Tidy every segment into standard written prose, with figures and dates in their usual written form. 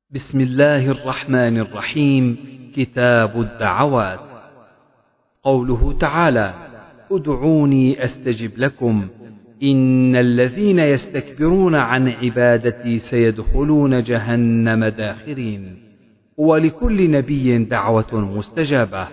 بسم الله الرحمن الرحيم. كتاب الدعوات. قوله تعالى: ادعوني أستجب لكم إن الذين يستكبرون عن عبادتي سيدخلون جهنم داخرين. ولكل نبي دعوة مستجابة.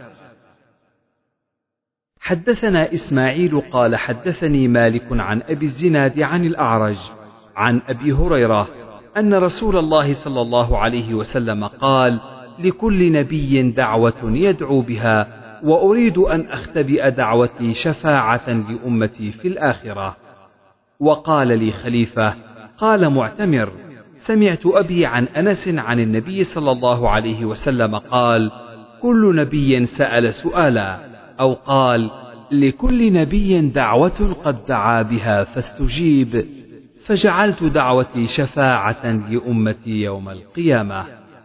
حدثنا إسماعيل قال حدثني مالك عن أبي الزناد عن الأعرج عن أبي هريرة أن رسول الله صلى الله عليه وسلم قال: لكل نبي دعوة يدعو بها، وأريد أن أختبئ دعوتي شفاعة لأمتي في الآخرة. وقال لي خليفة، قال معتمر: سمعت أبي عن أنس عن النبي صلى الله عليه وسلم قال: كل نبي سأل سؤالا، أو قال: لكل نبي دعوة قد دعا بها فاستجيب، فجعلت دعوتي شفاعة لأمتي يوم القيامة.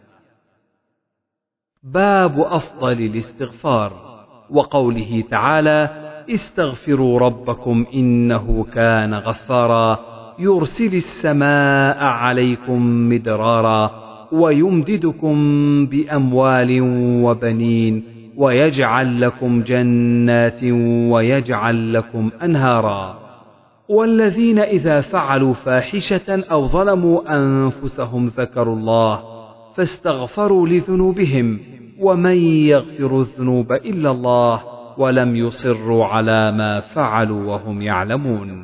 باب أفضل الاستغفار. وقوله تعالى: استغفروا ربكم إنه كان غفارا يرسل السماء عليكم مدرارا ويمددكم بأموال وبنين ويجعل لكم جنات ويجعل لكم أنهارا. والذين إذا فعلوا فاحشة أو ظلموا أنفسهم ذكروا الله فاستغفروا لذنوبهم ومن يغفر الذنوب إلا الله ولم يصروا على ما فعلوا وهم يعلمون.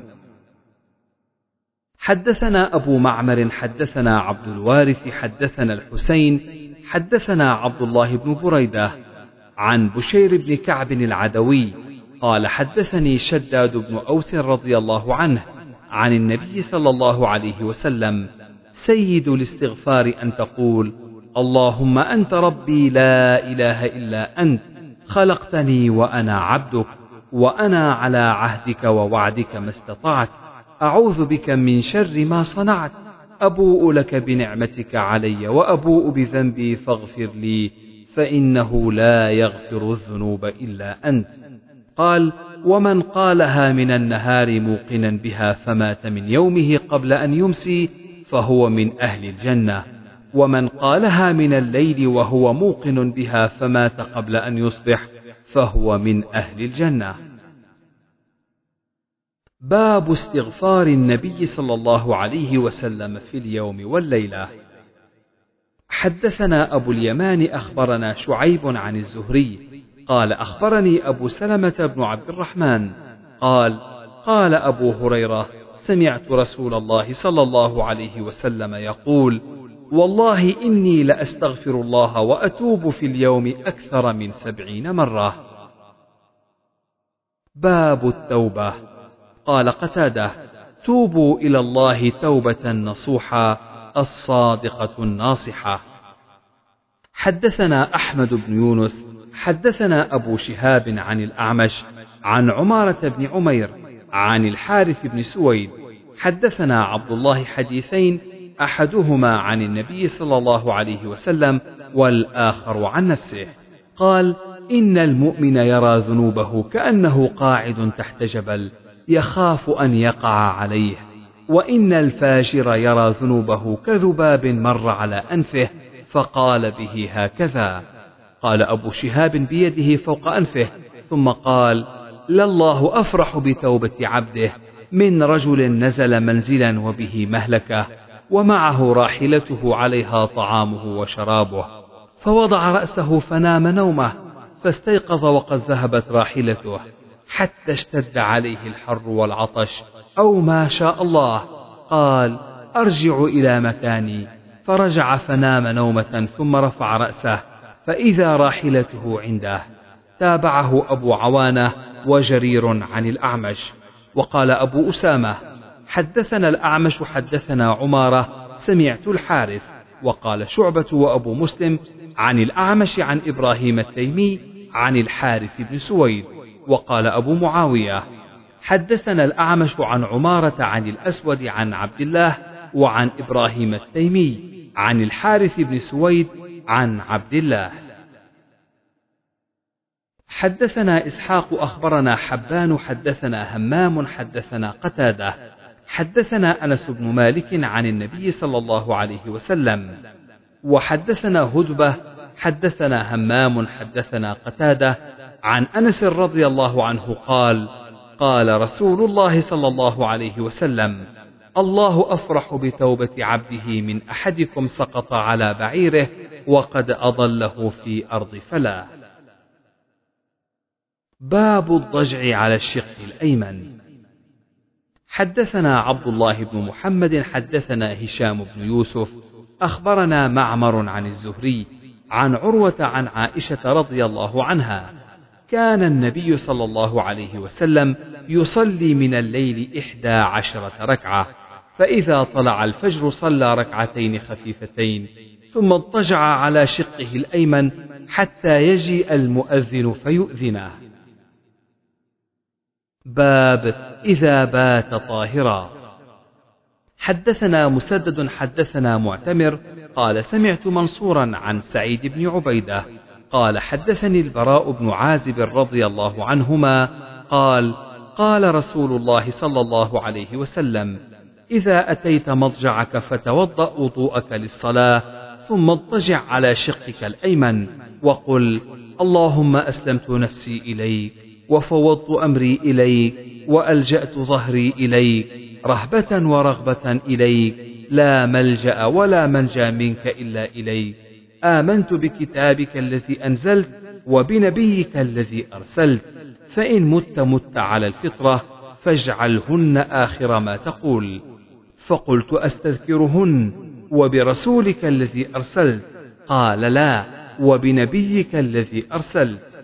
حدثنا أبو معمر حدثنا عبد الوارث حدثنا الحسين حدثنا عبد الله بن بريدة عن بشير بن كعب العدوي قال: حدثني شداد بن أوس رضي الله عنه عن النبي صلى الله عليه وسلم: سيد الاستغفار أن تقول: اللهم أنت ربي لا إله إلا أنت، خلقتني وأنا عبدك، وأنا على عهدك ووعدك ما استطعت، أعوذ بك من شر ما صنعت، أبوء لك بنعمتك علي وأبوء بذنبي فاغفر لي، فإنه لا يغفر الذنوب إلا أنت. قال: ومن قالها من النهار موقنا بها فمات من يومه قبل أن يمسي فهو من أهل الجنة، ومن قالها من الليل وهو موقن بها فمات قبل أن يصبح فهو من أهل الجنة. باب استغفار النبي صلى الله عليه وسلم في اليوم والليلة. حدثنا أبو اليمان أخبرنا شعيب عن الزهري قال: أخبرني أبو سلمة بن عبد الرحمن قال: قال أبو هريرة: سمعت رسول الله صلى الله عليه وسلم يقول: والله إني لأستغفر الله وأتوب في اليوم أكثر من 70 مرة. باب التوبة. قال قتادة: توبوا إلى الله توبة نصوحا الصادقة الناصحة. حدثنا أحمد بن يونس حدثنا أبو شهاب عن الأعمش عن عمارة بن عمير عن الحارث بن سويد حدثنا عبد الله حديثين، أحدهما عن النبي صلى الله عليه وسلم والآخر عن نفسه. قال: إن المؤمن يرى ذنوبه كأنه قاعد تحت جبل يخاف أن يقع عليه، وإن الفاجر يرى ذنوبه كذباب مر على أنفه فقال به هكذا. قال أبو شهاب بيده فوق أنفه ثم قال: لله أفرح بتوبة عبده من رجل نزل منزلا وبه مهلكة ومعه راحلته عليها طعامه وشرابه، فوضع رأسه فنام نومه، فاستيقظ وقد ذهبت راحلته، حتى اشتد عليه الحر والعطش أو ما شاء الله، قال: أرجع إلى مكاني، فرجع فنام نومة ثم رفع رأسه فإذا راحلته عنده. تابعه أبو عوانة وجرير عن الأعمش. وقال أبو أسامة: حدثنا الأعمش حدثنا عمارة سمعت الحارث. وقال شعبة وأبو مسلم عن الأعمش عن إبراهيم التيمي عن الحارث بن سويد. وقال أبو معاوية: حدثنا الأعمش عن عمارة عن الأسود عن عبد الله وعن إبراهيم التيمي عن الحارث بن سويد عن عبد الله. حدثنا إسحاق أخبرنا حبان حدثنا همام حدثنا قتادة حدثنا أنس بن مالك عن النبي صلى الله عليه وسلم: وحدثنا هدبة حدثنا همام حدثنا قتادة عن أنس رضي الله عنه قال قال رسول الله صلى الله عليه وسلم الله أفرح بتوبة عبده من أحدكم سقط على بعيره وقد أضله في أرض فلاة. باب الضجع على الشق الأيمن. حدثنا عبد الله بن محمد حدثنا هشام بن يوسف أخبرنا معمر عن الزهري عن عروة عن عائشة رضي الله عنها كان النبي صلى الله عليه وسلم يصلي من الليل 11 ركعة، فإذا طلع الفجر صلى ركعتين خفيفتين ثم اضطجع على شقه الأيمن حتى يجيء المؤذن فيؤذنه. باب إذا بات طاهرا. حدثنا مسدد حدثنا معتمر قال سمعت منصورا عن سعيد بن عبيدة قال حدثني البراء بن عازب رضي الله عنهما قال قال رسول الله صلى الله عليه وسلم إذا أتيت مضجعك فتوضأ وضوءك للصلاة ثم اضطجع على شقك الأيمن وقل اللهم أسلمت نفسي إليك وفوضت أمري إليك وألجأت ظهري إليك رهبة ورغبة إليك لا ملجأ ولا منجى منك إلا إليك آمنت بكتابك الذي أنزلت وبنبيك الذي أرسلت فإن مت على الفطرة فاجعلهن آخر ما تقول. فقلت أستذكرهن وبرسولك الذي أرسلت؟ قال لا وبنبيك الذي أرسلت.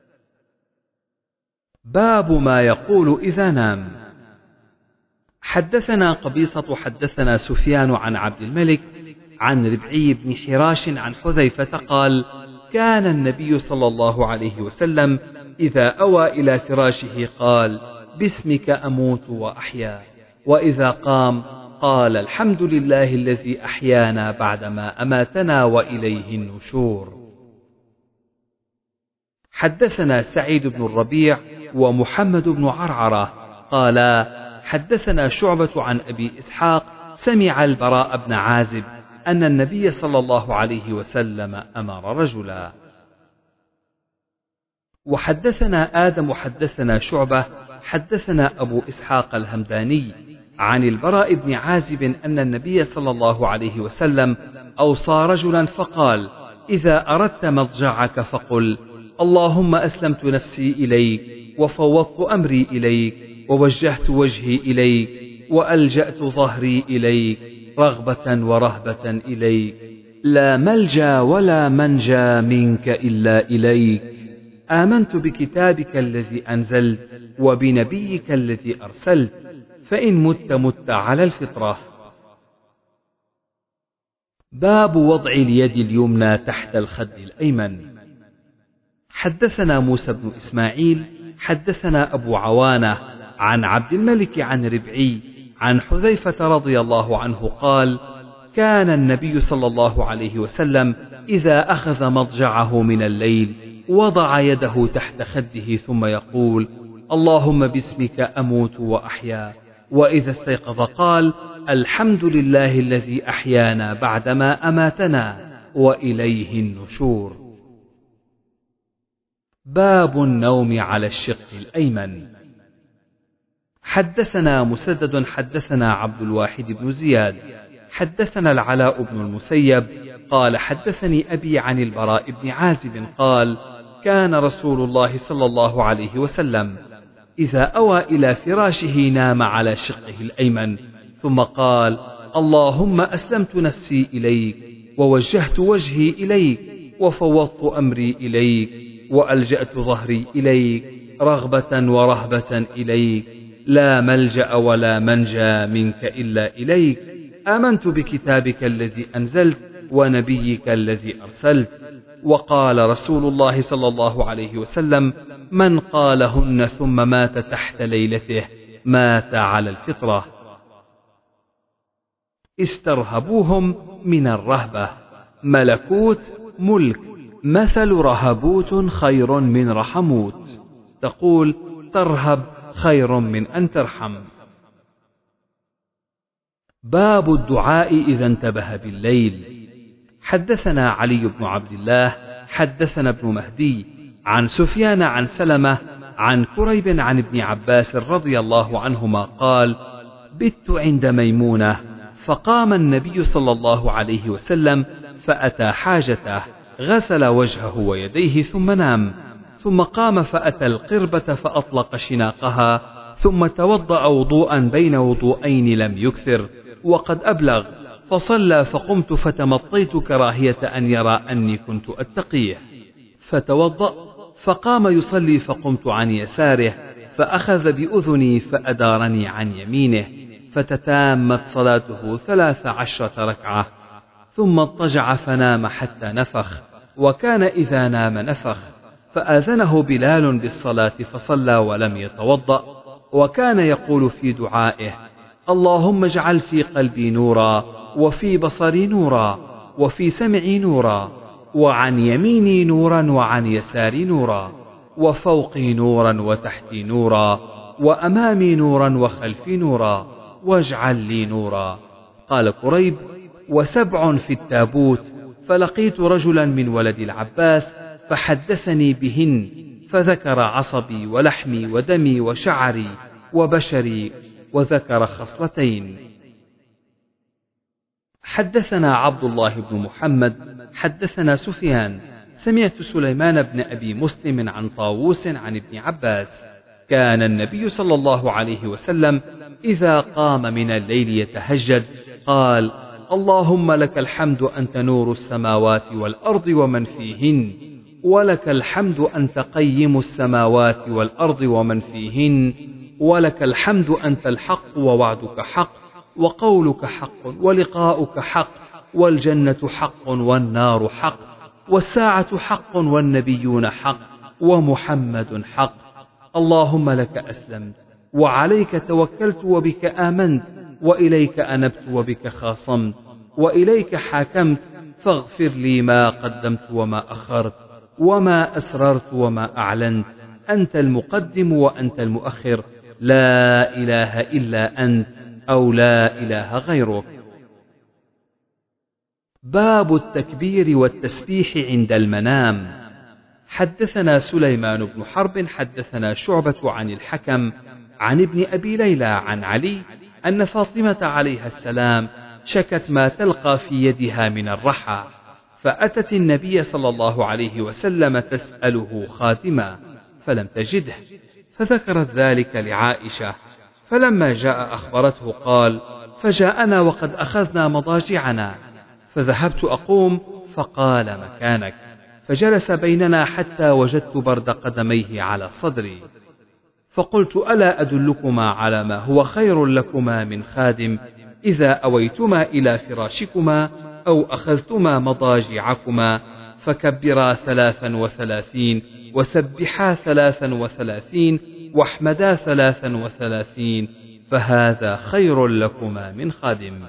باب ما يقول إذا نام. حدثنا قبيصة حدثنا سفيان عن عبد الملك عن ربعي بن حراش عن حذيفة قال كان النبي صلى الله عليه وسلم إذا أوى إلى فراشه قال باسمك أموت وأحيا، وإذا قام قال الحمد لله الذي أحيانا بعدما أماتنا وإليه النشور. حدثنا سعيد بن الربيع ومحمد بن عرعرة قالا حدثنا شعبة عن أبي إسحاق سمع البراء بن عازب أن النبي صلى الله عليه وسلم أمر رجلا. وحدثنا آدم حدثنا شعبة حدثنا أبو إسحاق الهمداني عن البراء بن عازب أن النبي صلى الله عليه وسلم أوصى رجلا فقال إذا أردت مضجعك فقل اللهم أسلمت نفسي إليك وفوضت أمري إليك ووجهت وجهي إليك وألجأت ظهري إليك رغبة ورهبة إليك لا ملجأ ولا منجى منك إلا إليك آمنت بكتابك الذي أنزلت وبنبيك الذي أرسلت فإن مت على الفطرة. باب وضع اليد اليمنى تحت الخد الأيمن. حدثنا موسى بن إسماعيل حدثنا أبو عوانة عن عبد الملك عن ربعي عن حذيفة رضي الله عنه قال كان النبي صلى الله عليه وسلم إذا أخذ مضجعه من الليل وضع يده تحت خده ثم يقول اللهم باسمك أموت وأحيا، وإذا استيقظ قال الحمد لله الذي أحيانا بعدما أماتنا وإليه النشور. باب النوم على الشق الأيمن. حدثنا مسدد حدثنا عبد الواحد بن زياد حدثنا العلاء بن المسيب قال حدثني أبي عن البراء بن عازب قال كان رسول الله صلى الله عليه وسلم إذا أوى إلى فراشه نام على شقه الأيمن ثم قال اللهم أسلمت نفسي إليك ووجهت وجهي إليك وفوضت أمري إليك وألجأت ظهري إليك رغبة ورهبة إليك لا ملجأ ولا منجى منك إلا إليك آمنت بكتابك الذي أنزلت ونبيك الذي أرسلت. وقال رسول الله صلى الله عليه وسلم من قالهن ثم مات تحت ليلته مات على الفطرة. استرهبوهم من الرهبة ملكوت ملك مثل رهبوت خير من رحموت، تقول ترهب خير من أن ترحم. باب الدعاء إذا انتبه بالليل. حدثنا علي بن عبد الله حدثنا ابن مهدي عن سفيان عن سلمة عن كريب عن ابن عباس رضي الله عنهما قال: بت عند ميمونة فقام النبي صلى الله عليه وسلم فأتى حاجته، غسل وجهه ويديه ثم نام، ثم قام فأتى القربة فأطلق شناقها، ثم توضأ وضوءا بين وضوءين لم يكثر وقد أبلغ، فصلى فقمت فتمطيت كراهية أن يرى أني كنت أتقيه، فتوضأ فقام يصلي فقمت عن يساره فأخذ بأذني فأدارني عن يمينه، فتتامت صلاته 13 ركعة، ثم اضطجع فنام حتى نفخ، وكان إذا نام نفخ، فآذنه بلال بالصلاة فصلى ولم يتوضأ، وكان يقول في دعائه: اللهم اجعل في قلبي نورا، وفي بصري نورا، وفي سمعي نورا، وعن يميني نورا، وعن يساري نورا، وفوقي نورا، وتحتي نورا، وأمامي نورا، وخلفي نورا، واجعل لي نورا. قال كريب: و7 في التابوت، فلقيت رجلا من ولد العباس فحدثني بهن، فذكر عصبي ولحمي ودمي وشعري وبشري، وذكر خصلتين. حدثنا عبد الله بن محمد حدثنا سفيان سمعت سليمان بن أبي مسلم عن طاووس عن ابن عباس: كان النبي صلى الله عليه وسلم إذا قام من الليل يتهجد قال: اللهم لك الحمد أنت نور السماوات والأرض ومن فيهن، ولك الحمد أنت قيم السماوات والأرض ومن فيهن، ولك الحمد أنت الحق ووعدك حق وقولك حق ولقاؤك حق، والجنة حق والنار حق، والساعة حق والنبيون حق، ومحمد حق. اللهم لك أسلمت وعليك توكلت وبك آمنت، وإليك أنبت وبك خاصمت، وإليك حاكمت، فاغفر لي ما قدمت وما أخرت، وما أسررت وما أعلنت، أنت المقدم وأنت المؤخر، لا إله إلا أنت، أو لا إله غيرك. باب التكبير والتسبيح عند المنام. حدثنا سليمان بن حرب حدثنا شعبة عن الحكم عن ابن أبي ليلى عن علي أن فاطمة عليها السلام شكت ما تلقى في يدها من الرحى، فأتت النبي صلى الله عليه وسلم تسأله خاتما فلم تجده، فذكرت ذلك لعائشة، فلما جاء أخبرته قال: فجاءنا وقد أخذنا مضاجعنا، فذهبت أقوم فقال: مكانك، فجلس بيننا حتى وجدت برد قدميه على صدري، فقلت: ألا أدلكما على ما هو خير لكما من خادم إذا أويتما إلى فراشكما أو أخذتما مضاجعكما، فكبرا 33 وسبحا 33 واحمدا 33، فهذا خير لكما من خادم.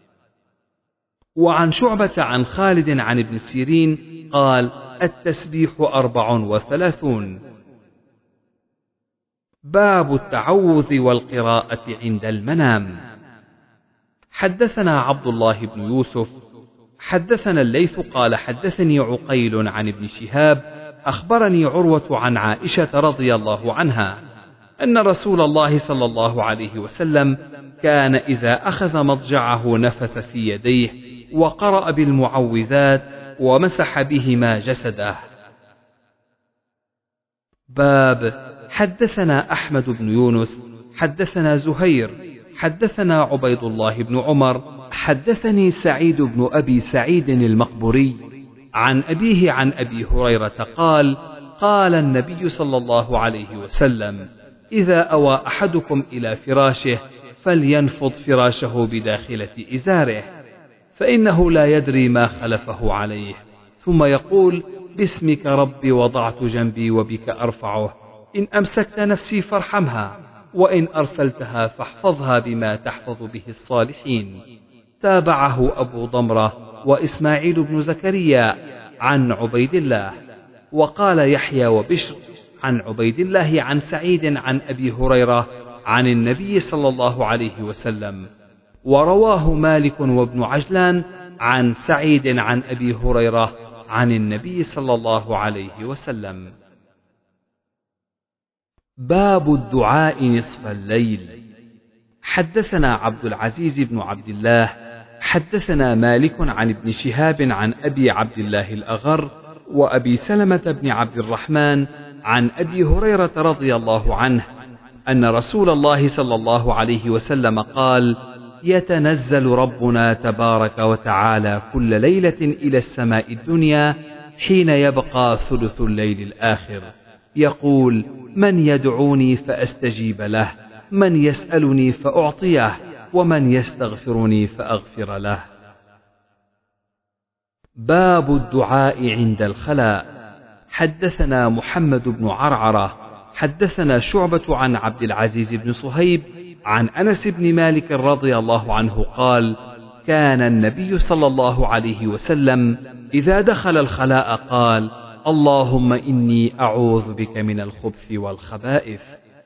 وعن شعبة عن خالد عن ابن سيرين قال: التسبيح 34. باب التعوذ والقراءة عند المنام. حدثنا عبد الله بن يوسف حدثنا الليث قال: حدثني عقيل عن ابن شهاب أخبرني عروة عن عائشة رضي الله عنها أن رسول الله صلى الله عليه وسلم كان إذا أخذ مضجعه نفث في يديه وقرأ بالمعوذات ومسح بهما جسده. باب حدثنا أحمد بن يونس حدثنا زهير حدثنا عبيد الله بن عمر حدثني سعيد بن أبي سعيد المقبري عن أبيه عن أبي هريرة قال: قال النبي صلى الله عليه وسلم: إذا أوى أحدكم إلى فراشه فلينفض فراشه بداخلة إزاره، فإنه لا يدري ما خلفه عليه، ثم يقول: باسمك ربي وضعت جنبي وبك أرفعه، إن أمسكت نفسي فارحمها، وإن أرسلتها فاحفظها بما تحفظ به الصالحين. تابعه أبو ضمرة وإسماعيل بن زكريا عن عبيد الله. وقال يحيى وبشر عن عبيد الله عن سعيد عن أبي هريرة عن النبي صلى الله عليه وسلم. ورواه مالك وابن عجلان عن سعيد عن أبي هريرة عن النبي صلى الله عليه وسلم. باب الدعاء نصف الليل. حدثنا عبد العزيز بن عبد الله حدثنا مالك عن ابن شهاب عن أبي عبد الله الأغر وأبي سلمة بن عبد الرحمن عن أبي هريرة رضي الله عنه أن رسول الله صلى الله عليه وسلم قال: يتنزل ربنا تبارك وتعالى كل ليلة إلى السماء الدنيا حين يبقى ثلث الليل الآخر، يقول: من يدعوني فأستجيب له، من يسألني فأعطيه، ومن يستغفرني فأغفر له. باب الدعاء عند الخلاء. حدثنا محمد بن عرعرة حدثنا شعبة عن عبد العزيز بن صهيب عن أنس بن مالك رضي الله عنه قال: كان النبي صلى الله عليه وسلم إذا دخل الخلاء قال: اللهم إني أعوذ بك من الخبث والخبائث.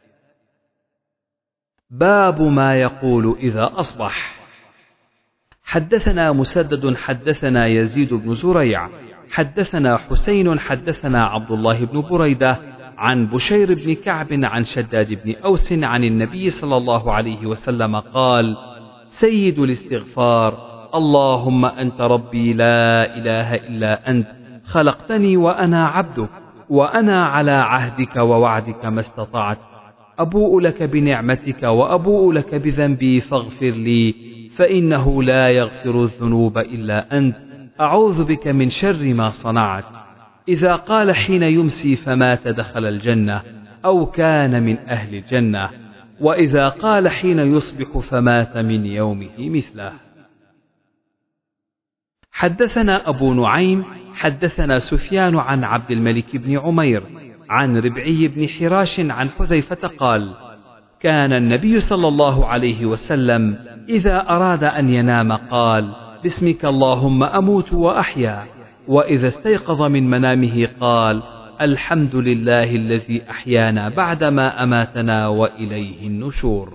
باب ما يقول إذا أصبح. حدثنا مسدد حدثنا يزيد بن زريع حدثنا حسين حدثنا عبد الله بن بريدة عن بشير بن كعب عن شداد بن أوس عن النبي صلى الله عليه وسلم قال: سيد الاستغفار: اللهم أنت ربي لا إله إلا أنت، خلقتني وأنا عبدك، وأنا على عهدك ووعدك ما استطعت، أبوء لك بنعمتك وأبوء لك بذنبي فاغفر لي، فإنه لا يغفر الذنوب إلا أنت، أعوذ بك من شر ما صنعت. إذا قال حين يمسي فمات دخل الجنة أو كان من أهل الجنة، وإذا قال حين يصبح فمات من يومه مثله. حدثنا أبو نعيم حدثنا سفيان عن عبد الملك بن عمير عن ربعي بن حراش عن حذيفة قال: كان النبي صلى الله عليه وسلم إذا أراد أن ينام قال: باسمك اللهم أموت وأحيا، وإذا استيقظ من منامه قال: الحمد لله الذي أحيانا بعدما أماتنا وإليه النشور.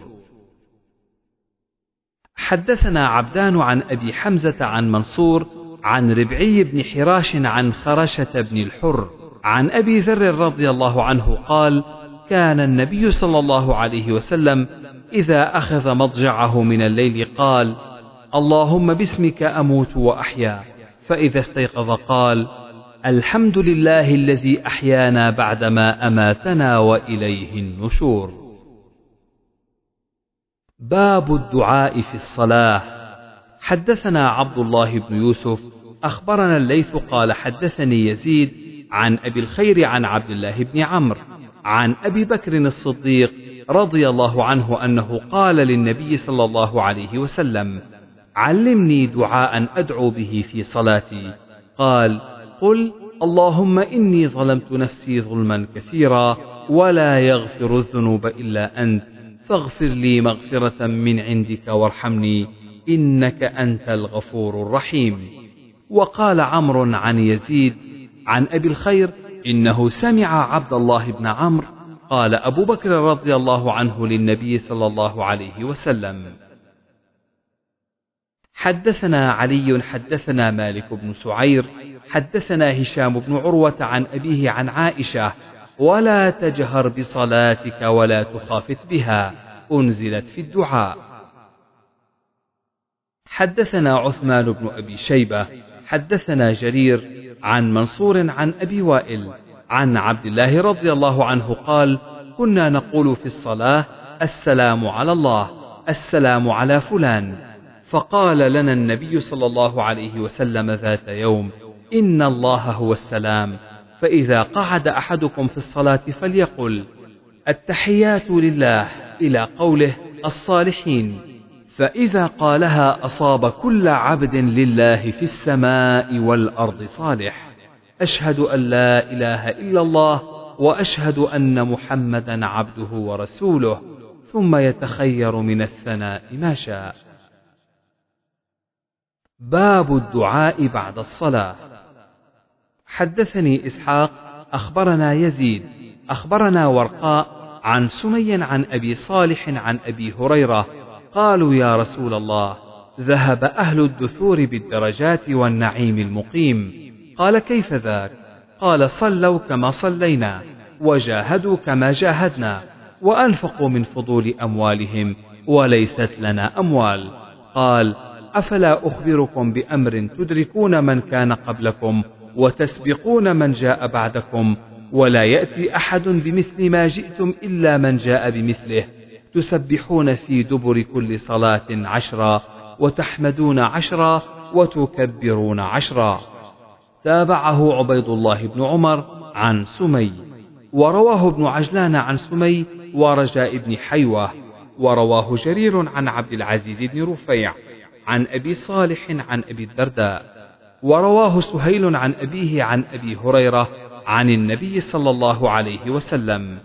حدثنا عبدان عن أبي حمزة عن منصور عن ربعي بن حراش عن خرشة بن الحر عن أبي ذر رضي الله عنه قال: كان النبي صلى الله عليه وسلم إذا أخذ مضجعه من الليل قال: اللهم باسمك أموت وأحيا، فإذا استيقظ قال: الحمد لله الذي أحيانا بعدما أماتنا وإليه النشور. باب الدعاء في الصلاة. حدثنا عبد الله بن يوسف أخبرنا الليث قال حدثني يزيد عن أبي الخير عن عبد الله بن عمرو عن أبي بكر الصديق رضي الله عنه أنه قال للنبي صلى الله عليه وسلم: علمني دعاء أدعو به في صلاتي. قال: قل: اللهم إني ظلمت نفسي ظلما كثيرا ولا يغفر الذنوب إلا أنت، فاغفر لي مغفرة من عندك وارحمني إنك أنت الغفور الرحيم. وقال عمرو عن يزيد عن أبي الخير: إنه سمع عبد الله بن عمرو قال أبو بكر رضي الله عنه للنبي صلى الله عليه وسلم. حدثنا علي حدثنا مالك بن سعير حدثنا هشام بن عروة عن أبيه عن عائشة: ولا تجهر بصلاتك ولا تخافت بها، أنزلت في الدعاء. حدثنا عثمان بن أبي شيبة حدثنا جرير عن منصور عن أبي وائل عن عبد الله رضي الله عنه قال: كنا نقول في الصلاة: السلام على الله، السلام على فلان. فقال لنا النبي صلى الله عليه وسلم ذات يوم: إن الله هو السلام، فإذا قعد أحدكم في الصلاة فليقل: التحيات لله إلى قوله الصالحين، فإذا قالها أصاب كل عبد لله في السماء والأرض صالح. أشهد أن لا إله إلا الله وأشهد أن محمدا عبده ورسوله، ثم يتخير من الثناء ما شاء. باب الدعاء بعد الصلاة. حدثني إسحاق أخبرنا يزيد أخبرنا ورقاء عن سمي عن أبي صالح عن أبي هريرة قالوا: يا رسول الله، ذهب أهل الدثور بالدرجات والنعيم المقيم. قال كيف ذاك؟ قال صلوا كما صلينا، وجاهدوا كما جاهدنا، وأنفقوا من فضول أموالهم، وليست لنا أموال. قال أفلا أخبركم بأمر تدركون من كان قبلكم وتسبقون من جاء بعدكم، ولا يأتي أحد بمثل ما جئتم إلا من جاء بمثله، تسبحون في دبر كل صلاة 10، وتحمدون 10، وتكبرون 10. تابعه عبيد الله بن عمر عن سمي، ورواه ابن عجلان عن سمي ورجاء بن حيوة، ورواه جرير عن عبد العزيز بن رفيع عن أبي صالح عن أبي الدرداء، ورواه سهيل عن أبيه عن أبي هريرة عن النبي صلى الله عليه وسلم.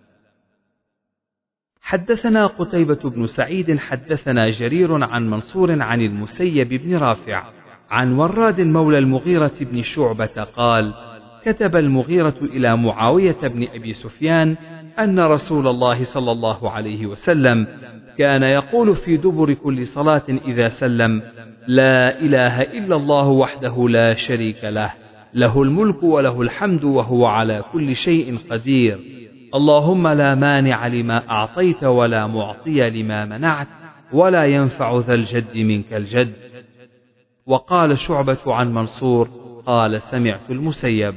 حدثنا قتيبة بن سعيد حدثنا جرير عن منصور عن المسيب بن رافع عن وراد مولى المغيرة بن شعبة قال كتب المغيرة إلى معاوية بن أبي سفيان أن رسول الله صلى الله عليه وسلم كان يقول في دبر كل صلاة إذا سلم: لا إله إلا الله وحده لا شريك له، له الملك وله الحمد وهو على كل شيء قدير، اللهم لا مانع لما أعطيت ولا معطي لما منعت ولا ينفع ذا الجد منك الجد. وقال شعبة عن منصور قال سمعت المسيب.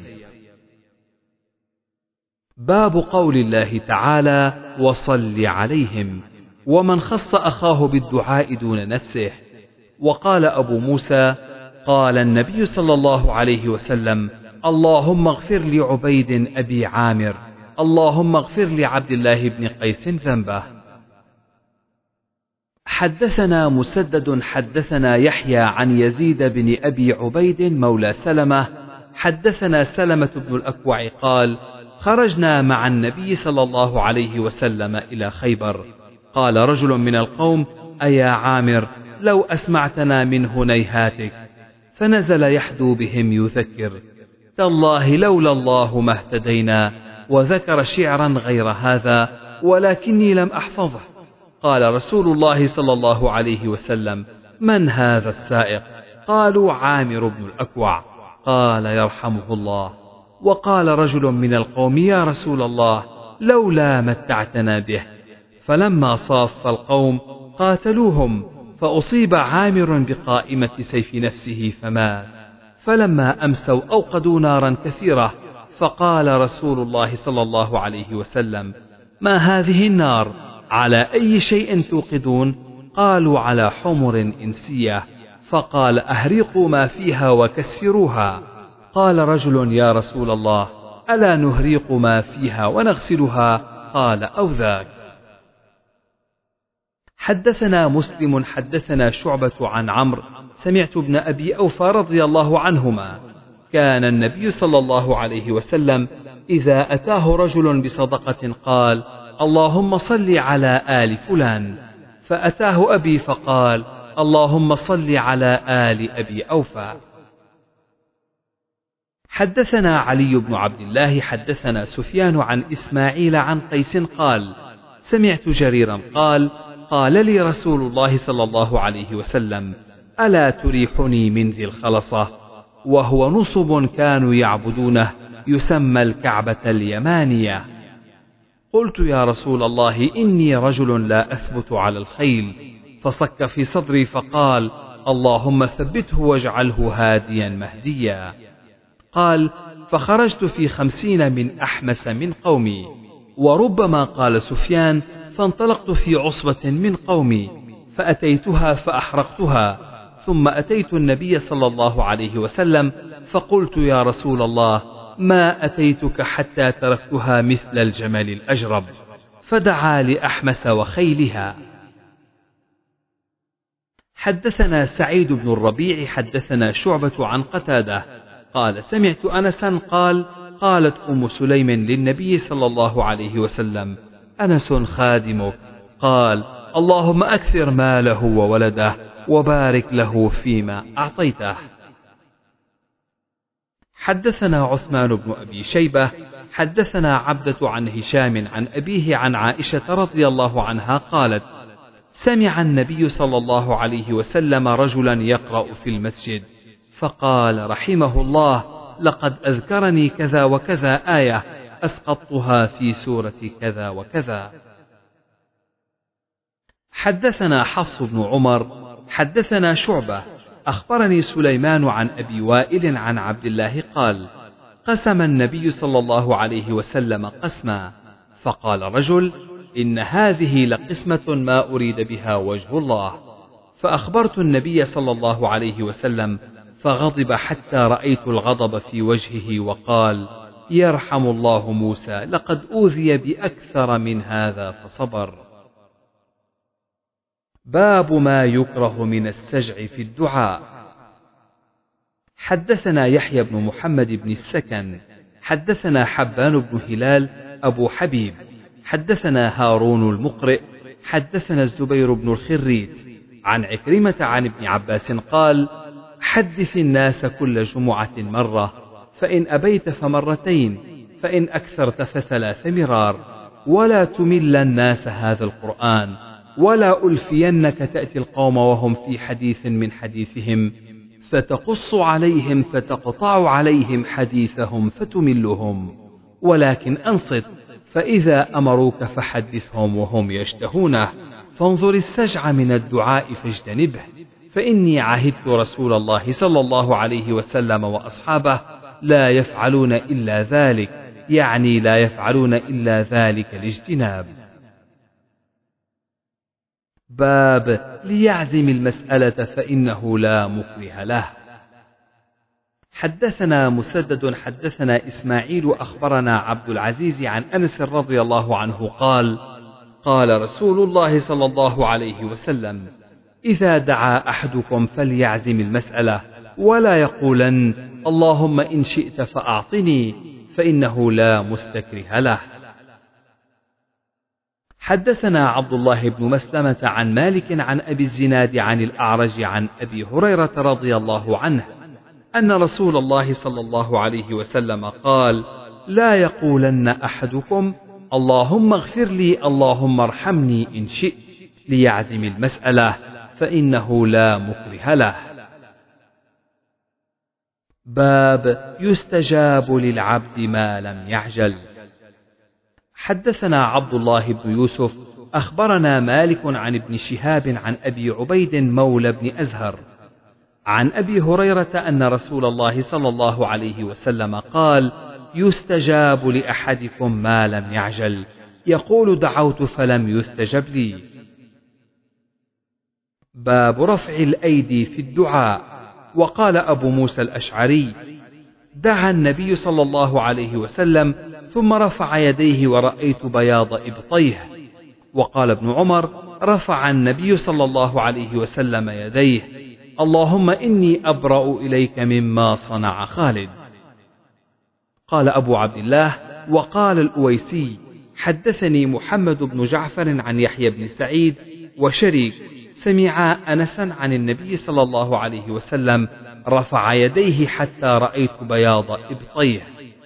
باب قول الله تعالى وصل عليهم، ومن خص أخاه بالدعاء دون نفسه. وقال أبو موسى قال النبي صلى الله عليه وسلم: اللهم اغفر لعبيد أبي عامر، اللهم اغفر لعبد الله بن قيس ذنبه. حدثنا مسدد حدثنا يحيى عن يزيد بن أبي عبيد مولى سلمة حدثنا سلمة بن الأكوع قال: خرجنا مع النبي صلى الله عليه وسلم إلى خيبر، قال رجل من القوم: أيا عامر لو أسمعتنا من هنيهاتك، فنزل يحدو بهم يذكر: تالله لولا الله ما اهتدينا، وذكر شعرا غير هذا ولكني لم أحفظه. قال رسول الله صلى الله عليه وسلم: من هذا السائق؟ قالوا: عامر بن الأكوع. قال: يرحمه الله. وقال رجل من القوم: يا رسول الله لولا متعتنا به. فلما صاف القوم قاتلوهم، فأصيب عامر بقائمة سيف نفسه فمات. فلما أمسوا أوقدوا نارا كثيرة، فقال رسول الله صلى الله عليه وسلم: ما هذه النار؟ على أي شيء توقدون؟ قالوا: على حمر إنسية. فقال: أهريقوا ما فيها وكسروها. قال رجل: يا رسول الله ألا نهريق ما فيها ونغسلها؟ قال: أو ذاك. حدثنا مسلم حدثنا شعبة عن عمرو سمعت ابن أبي أوفى رضي الله عنهما: كان النبي صلى الله عليه وسلم إذا أتاه رجل بصدقة قال: اللهم صل على آل فلان، فأتاه أبي فقال: اللهم صل على آل أبي أوفى. حدثنا علي بن عبد الله حدثنا سفيان عن إسماعيل عن قيس قال: سمعت جريرا قال: قال لي رسول الله صلى الله عليه وسلم: ألا تريحني من ذي الخلصة، وهو نصب كانوا يعبدونه يسمى الكعبة اليمانية. قلت: يا رسول الله إني رجل لا أثبت على الخيل. فصك في صدري فقال: اللهم ثبته واجعله هاديا مهديا. قال: فخرجت في 50 من أحمس من قومي. وربما قال سفيان: فانطلقت في عصبة من قومي فأتيتها فأحرقتها، ثم أتيت النبي صلى الله عليه وسلم فقلت: يا رسول الله ما أتيتك حتى تركتها مثل الجمل الأجرب. فدعا لأحمس وخيلها. حدثنا سعيد بن الربيع حدثنا شعبة عن قتادة قال: سمعت أنسا قال: قالت أم سليم للنبي صلى الله عليه وسلم: أنس خادمك. قال: اللهم أكثر ماله وولده وبارك له فيما أعطيته. حدثنا عثمان بن أبي شيبة حدثنا عبدة عن هشام عن أبيه عن عائشة رضي الله عنها قالت: سمع النبي صلى الله عليه وسلم رجلا يقرأ في المسجد فقال رحمه الله: لقد أذكرني كذا وكذا آية أسقطتها في سورة كذا وكذا. حدثنا حفص بن عمر حدثنا شعبة أخبرني سليمان عن أبي وائل عن عبد الله قال: قسم النبي صلى الله عليه وسلم قسما، فقال رجل: إن هذه لقسمة ما أريد بها وجه الله. فأخبرت النبي صلى الله عليه وسلم فغضب حتى رأيت الغضب في وجهه وقال: يرحم الله موسى، لقد أوذي بأكثر من هذا فصبر. باب ما يكره من السجع في الدعاء. حدثنا يحيى بن محمد بن السكن حدثنا حبان بن هلال أبو حبيب حدثنا هارون المقرئ حدثنا الزبير بن الخريت عن عكرمة عن ابن عباس قال: حدث الناس كل جمعة مرة، فإن أبيت فمرتين، فإن أكثرت فثلاث مرار، ولا تمل الناس هذا القرآن، ولا ألفينك تأتي القوم وهم في حديث من حديثهم فتقص عليهم فتقطع عليهم حديثهم فتملهم، ولكن أنصت، فإذا أمروك فحدثهم وهم يشتهونه، فانظر السجع من الدعاء فاجتنبه، فإني عهدت رسول الله صلى الله عليه وسلم وأصحابه لا يفعلون إلا ذلك، يعني لا يفعلون إلا ذلك الاجتناب. باب ليعزم المسألة فإنه لا مكره له. حدثنا مسدد حدثنا إسماعيل أخبرنا عبد العزيز عن أنس رضي الله عنه قال: قال رسول الله صلى الله عليه وسلم: إذا دعا أحدكم فليعزم المسألة، ولا يقولن اللهم إن شئت فأعطني، فإنه لا مستكره له. حدثنا عبد الله بن مسلمة عن مالك عن أبي الزناد عن الأعرج عن أبي هريرة رضي الله عنه أن رسول الله صلى الله عليه وسلم قال: لا يقولن أحدكم اللهم اغفر لي اللهم ارحمني إن شئت، ليعزم المسألة فإنه لا مكره له. باب يستجاب للعبد ما لم يعجل. حدثنا عبد الله بن يوسف أخبرنا مالك عن ابن شهاب عن أبي عبيد مولى بن أزهر عن أبي هريرة أن رسول الله صلى الله عليه وسلم قال: يستجاب لأحدكم ما لم يعجل، يقول دعوت فلم يستجب لي. باب رفع الأيدي في الدعاء. وقال أبو موسى الأشعري: دعا النبي صلى الله عليه وسلم ثم رفع يديه ورأيت بياض إبطيه. وقال ابن عمر: رفع النبي صلى الله عليه وسلم يديه: اللهم إني أبرأ إليك مما صنع خالد. قال أبو عبد الله: وقال الأويسي: حدثني محمد بن جعفر عن يحيى بن سعيد وشريك سمعا أنسا عن النبي صلى الله عليه وسلم رفع يديه حتى رأيت بياض إبطيه.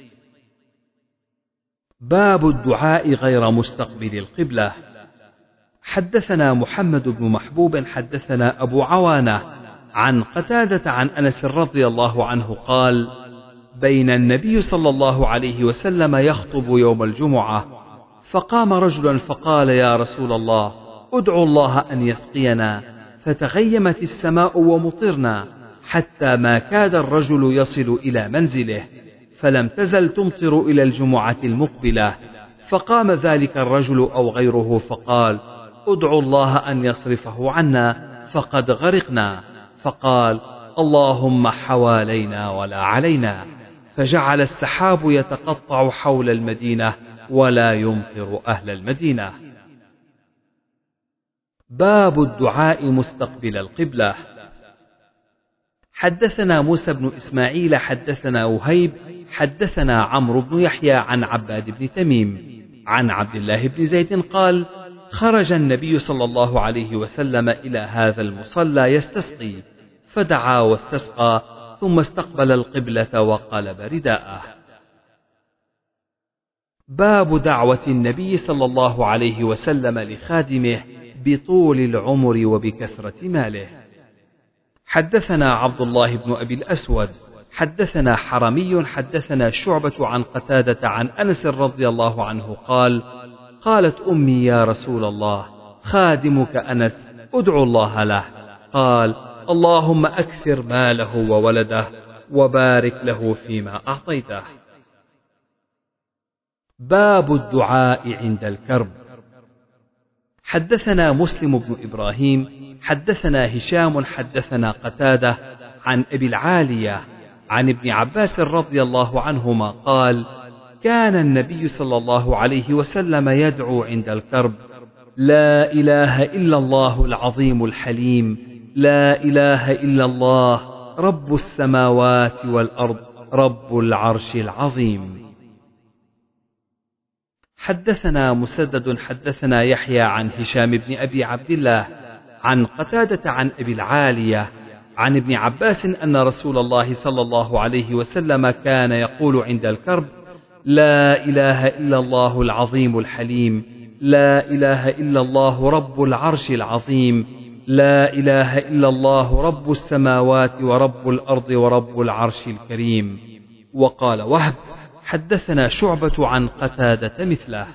باب الدعاء غير مستقبل القبلة. حدثنا محمد بن محبوب حدثنا أبو عوانة عن قتادة عن أنس رضي الله عنه قال: بين النبي صلى الله عليه وسلم يخطب يوم الجمعة، فقام رجل فقال: يا رسول الله، ادعو الله أن يسقينا، فتغيمت السماء ومطرنا حتى ما كاد الرجل يصل إلى منزله، فلم تزل تمطر إلى الجمعة المقبلة. فقام ذلك الرجل أو غيره فقال: ادعو الله أن يصرفه عنا فقد غرقنا. فقال: اللهم حوالينا ولا علينا. فجعل السحاب يتقطع حول المدينة ولا يمطر أهل المدينة. باب الدعاء مستقبل القبلة. حدثنا موسى بن إسماعيل حدثنا وهيب حدثنا عمرو بن يحيى عن عباد بن تميم عن عبد الله بن زيد قال: خرج النبي صلى الله عليه وسلم إلى هذا المصلى يستسقي، فدعا واستسقى، ثم استقبل القبلة وقلب رداءه. باب دعوة النبي صلى الله عليه وسلم لخادمه بطول العمر وبكثرة ماله. حدثنا عبد الله بن أبي الأسود حدثنا حرمي حدثنا شعبة عن قتادة عن أنس رضي الله عنه قال: قالت أمي: يا رسول الله، خادمك أنس ادعو الله له. قال: اللهم أكثر ماله وولده وبارك له فيما أعطيته. باب الدعاء عند الكرب. حدثنا مسلم بن إبراهيم حدثنا هشام حدثنا قتادة عن أبي العالية عن ابن عباس رضي الله عنهما قال: كان النبي صلى الله عليه وسلم يدعو عند الكرب: لا إله إلا الله العظيم الحليم، لا إله إلا الله رب السماوات والأرض رب العرش العظيم. حدثنا مسدد حدثنا يحيى عن هشام بن أبي عبد الله عن قتادة عن أبي العالية عن ابن عباس أن رسول الله صلى الله عليه وسلم كان يقول عند الكرب: لا إله إلا الله العظيم الحليم، لا إله إلا الله رب العرش العظيم، لا إله إلا الله رب السماوات ورب الأرض ورب العرش الكريم. وقال وهب: حدثنا شعبة عن قتادة مثله.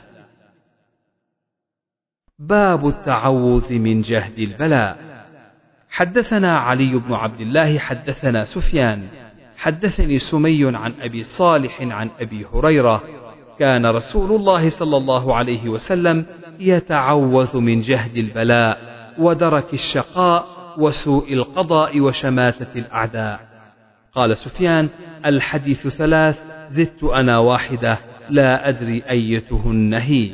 باب التعوذ من جهد البلاء. حدثنا علي بن عبد الله حدثنا سفيان حدثني سمي عن أبي صالح عن أبي هريرة: كان رسول الله صلى الله عليه وسلم يتعوذ من جهد البلاء ودرك الشقاء وسوء القضاء وشماتة الأعداء. قال سفيان: الحديث ثلاث، زدت أنا واحدة لا أدري أيتهن هي.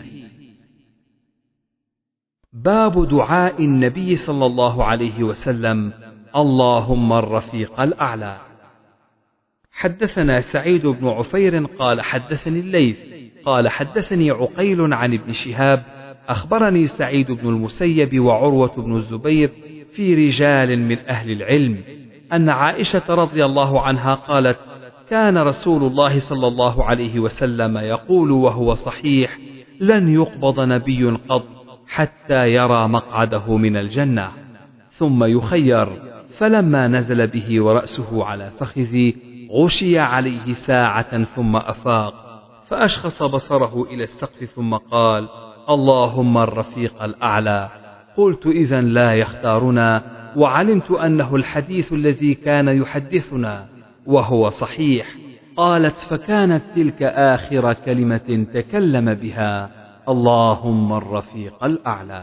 باب دعاء النبي صلى الله عليه وسلم: اللهم الرفيق الأعلى. حدثنا سعيد بن عفير قال حدثني الليث قال حدثني عقيل عن ابن شهاب أخبرني سعيد بن المسيب وعروة بن الزبير في رجال من أهل العلم أن عائشة رضي الله عنها قالت: كان رسول الله صلى الله عليه وسلم يقول وهو صحيح: لن يقبض نبي قط حتى يرى مقعده من الجنة، ثم يخير. فلما نزل به ورأسه على فخذي غشي عليه ساعة ثم أفاق، فأشخص بصره إلى السقف ثم قال: اللهم الرفيق الأعلى. قلت: إذن لا يختارنا، وعلمت أنه الحديث الذي كان يحدثنا وهو صحيح. قالت: فكانت تلك آخر كلمة تكلم بها: اللهم الرفيق الأعلى.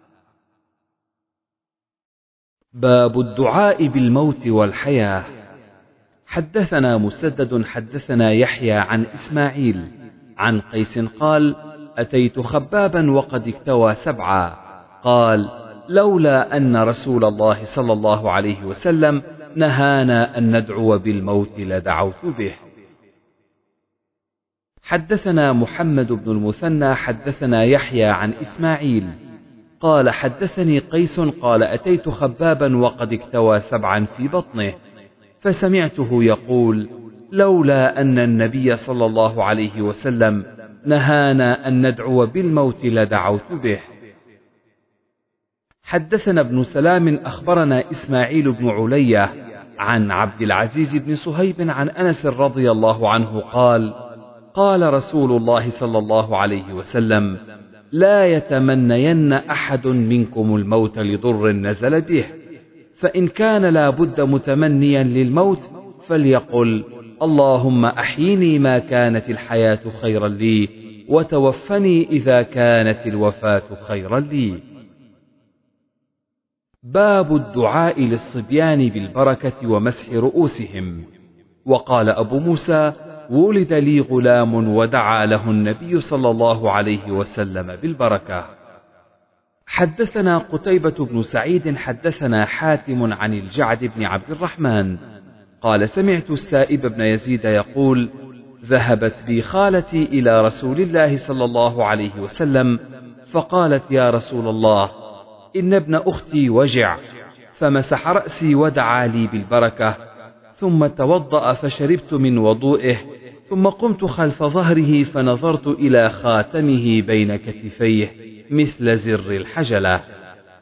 باب الدعاء بالموت والحياة. حدثنا مسدد حدثنا يحيى عن إسماعيل عن قيس قال: أتيت خبابا وقد اكتوى 7. قال: لولا أن رسول الله صلى الله عليه وسلم نهانا أن ندعو بالموت لدعوت به. حدثنا محمد بن المثنى حدثنا يحيى عن إسماعيل قال حدثني قيس قال: أتيت خبابا وقد اكتوى 7 في بطنه، فسمعته يقول: لولا أن النبي صلى الله عليه وسلم نهانا أن ندعو بالموت لدعوت به. حدثنا ابن سلام أخبرنا إسماعيل بن علية عن عبد العزيز بن صهيب عن أنس رضي الله عنه قال: قال رسول الله صلى الله عليه وسلم: لا يتمنين أحد منكم الموت لضر نزل به، فإن كان لا بد متمنيا للموت فليقل: اللهم أحيني ما كانت الحياة خيرا لي، وتوفني إذا كانت الوفاة خيرا لي. باب الدعاء للصبيان بالبركة ومسح رؤوسهم. وقال أبو موسى: ولد لي غلام ودعا له النبي صلى الله عليه وسلم بالبركة. حدثنا قتيبة بن سعيد حدثنا حاتم عن الجعد بن عبد الرحمن قال: سمعت السائب بن يزيد يقول: ذهبت بي خالتي إلى رسول الله صلى الله عليه وسلم فقالت: يا رسول الله، إن ابن أختي وجع، فمسح رأسي ودعا لي بالبركة، ثم توضأ فشربت من وضوئه، ثم قمت خلف ظهره فنظرت إلى خاتمه بين كتفيه مثل زر الحجلة،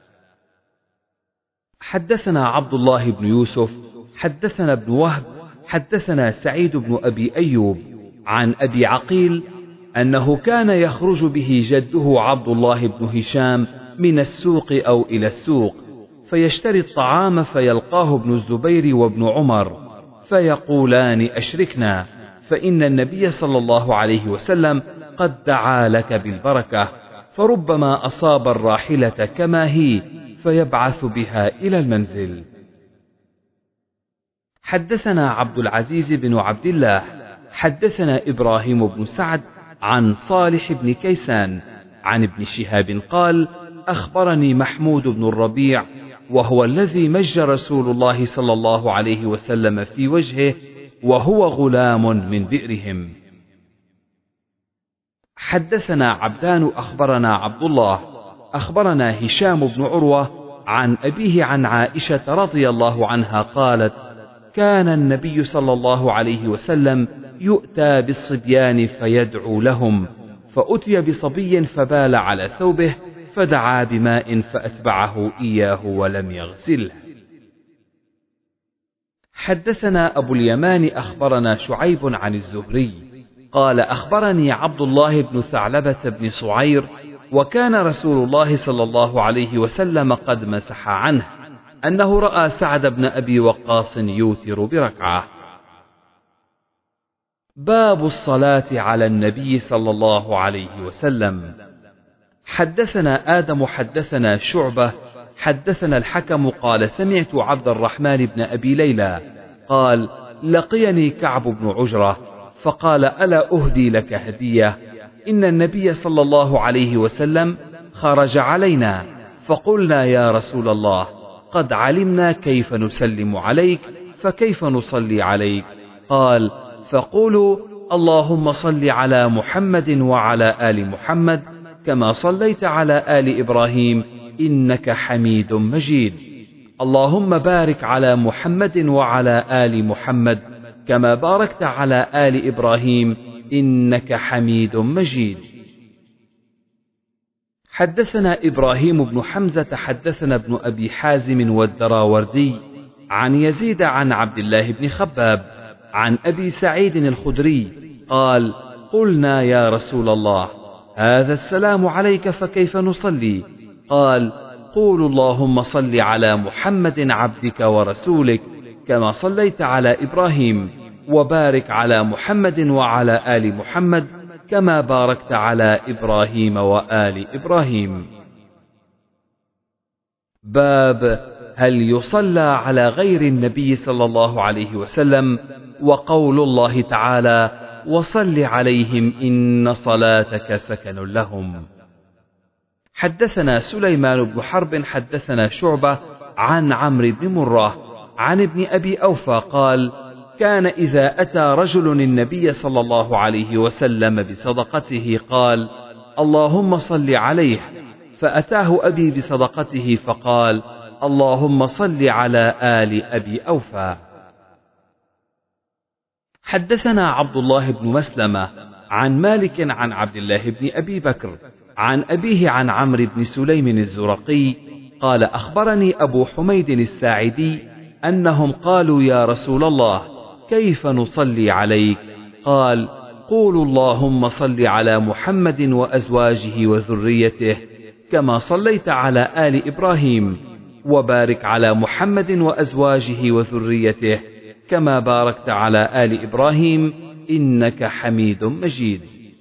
حدثنا عبد الله بن يوسف حدثنا ابن وهب حدثنا سعيد بن أبي أيوب عن أبي عقيل أنه كان يخرج به جده عبد الله بن هشام من السوق أو إلى السوق فيشتري الطعام فيلقاه ابن الزبير وابن عمر فيقولان أشركنا، فإن النبي صلى الله عليه وسلم قد دعا لك بالبركة، فربما أصاب الراحلة كما هي فيبعث بها إلى المنزل. حدثنا عبد العزيز بن عبد الله حدثنا إبراهيم بن سعد عن صالح بن كيسان عن ابن شهاب قال أخبرني محمود بن الربيع وهو الذي مج رسول الله صلى الله عليه وسلم في وجهه وهو غلام من بئرهم. حدثنا عبدان أخبرنا عبد الله أخبرنا هشام بن عروة عن أبيه عن عائشة رضي الله عنها قالت كان النبي صلى الله عليه وسلم يؤتى بالصبيان فيدعو لهم، فأتي بصبي فبال على ثوبه فدعا بماء فأتبعه إياه ولم يغسله. حدثنا أبو اليمان أخبرنا شعيب عن الزهري قال أخبرني عبد الله بن ثعلبة بن صعير وكان رسول الله صلى الله عليه وسلم قد مسح عنه أنه رأى سعد بن أبي وقاص يوتر بركعة. باب الصلاة على النبي صلى الله عليه وسلم. حدثنا آدم حدثنا شعبة حدثنا الحكم قال سمعت عبد الرحمن بن أبي ليلى قال لقيني كعب بن عجرة فقال ألا أهدي لك هدية؟ إن النبي صلى الله عليه وسلم خرج علينا فقلنا يا رسول الله قد علمنا كيف نسلم عليك فكيف نصلي عليك؟ قال فقولوا اللهم صل على محمد وعلى آل محمد كما صليت على آل إبراهيم إنك حميد مجيد، اللهم بارك على محمد وعلى آل محمد كما باركت على آل إبراهيم إنك حميد مجيد. حدثنا إبراهيم بن حمزة حدثنا ابن أبي حازم والدراوردي عن يزيد عن عبد الله بن خباب عن أبي سعيد الخدري قال قلنا يا رسول الله هذا السلام عليك فكيف نصلي؟ قال قولوا اللهم صل على محمد عبدك ورسولك كما صليت على إبراهيم وبارك على محمد وعلى آل محمد كما باركت على إبراهيم وآل إبراهيم. باب هل يصلى على غير النبي صلى الله عليه وسلم وقول الله تعالى وصل عليهم إن صلاتك سكن لهم. حدثنا سليمان بن حرب حدثنا شعبة عن عمرو بن مرة عن ابن أبي أوفى قال كان إذا أتى رجل النبي صلى الله عليه وسلم بصدقته قال اللهم صل عليه، فأتاه أبي بصدقته فقال اللهم صل على آل أبي أوفى. حدثنا عبد الله بن مسلمة عن مالك عن عبد الله بن أبي بكر عن أبيه عن عمرو بن سليم الزرقي قال أخبرني أبو حميد الساعدي أنهم قالوا يا رسول الله كيف نصلي عليك؟ قال قولوا اللهم صل على محمد وأزواجه وذريته كما صليت على آل إبراهيم وبارك على محمد وأزواجه وذريته كما باركت على آل إبراهيم إنك حميد مجيد.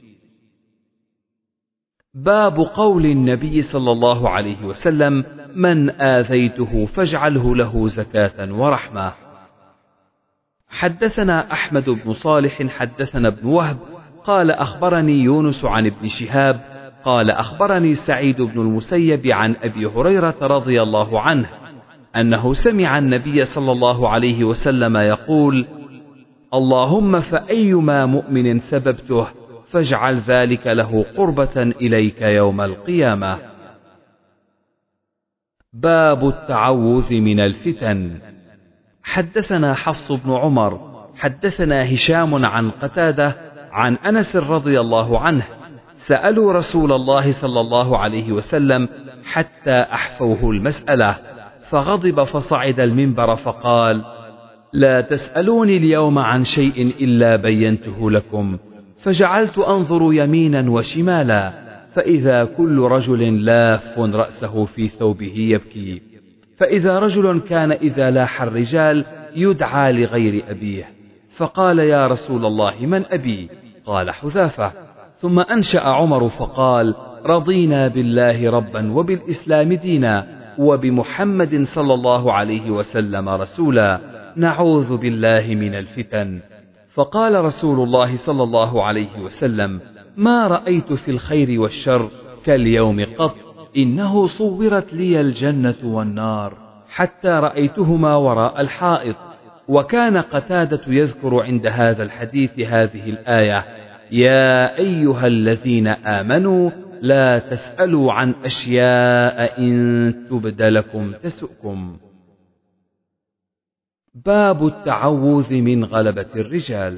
باب قول النبي صلى الله عليه وسلم من آذيته فاجعله له زكاة ورحمة. حدثنا أحمد بن صالح حدثنا ابن وهب قال أخبرني يونس عن ابن شهاب قال أخبرني سعيد بن المسيب عن أبي هريرة رضي الله عنه أنه سمع النبي صلى الله عليه وسلم يقول اللهم فأيما مؤمن سببته فاجعل ذلك له قربة إليك يوم القيامة. باب التعوذ من الفتن. حدثنا حفص بن عمر حدثنا هشام عن قتادة عن أنس رضي الله عنه سألوا رسول الله صلى الله عليه وسلم حتى أحفوه المسألة فغضب فصعد المنبر فقال: لا تسألوني اليوم عن شيء إلا بينته لكم. فجعلت أنظر يمينا وشمالا، فإذا كل رجل لاف رأسه في ثوبه يبكي، فإذا رجل كان إذا لاح الرجال يدعى لغير أبيه، فقال: يا رسول الله من أبي؟ قال: حذافة. ثم أنشأ عمر فقال: رضينا بالله ربا وبالإسلام دينا وبمحمد صلى الله عليه وسلم رسولا، نعوذ بالله من الفتن. فقال رسول الله صلى الله عليه وسلم: ما رأيت في الخير والشر كاليوم قط، إنه صورت لي الجنة والنار حتى رأيتهما وراء الحائط. وكان قتادة يذكر عند هذا الحديث هذه الآية: يا أيها الذين آمنوا لا تسألوا عن أشياء إن تبد لكم تسؤكم. باب التعوذ من غلبة الرجال.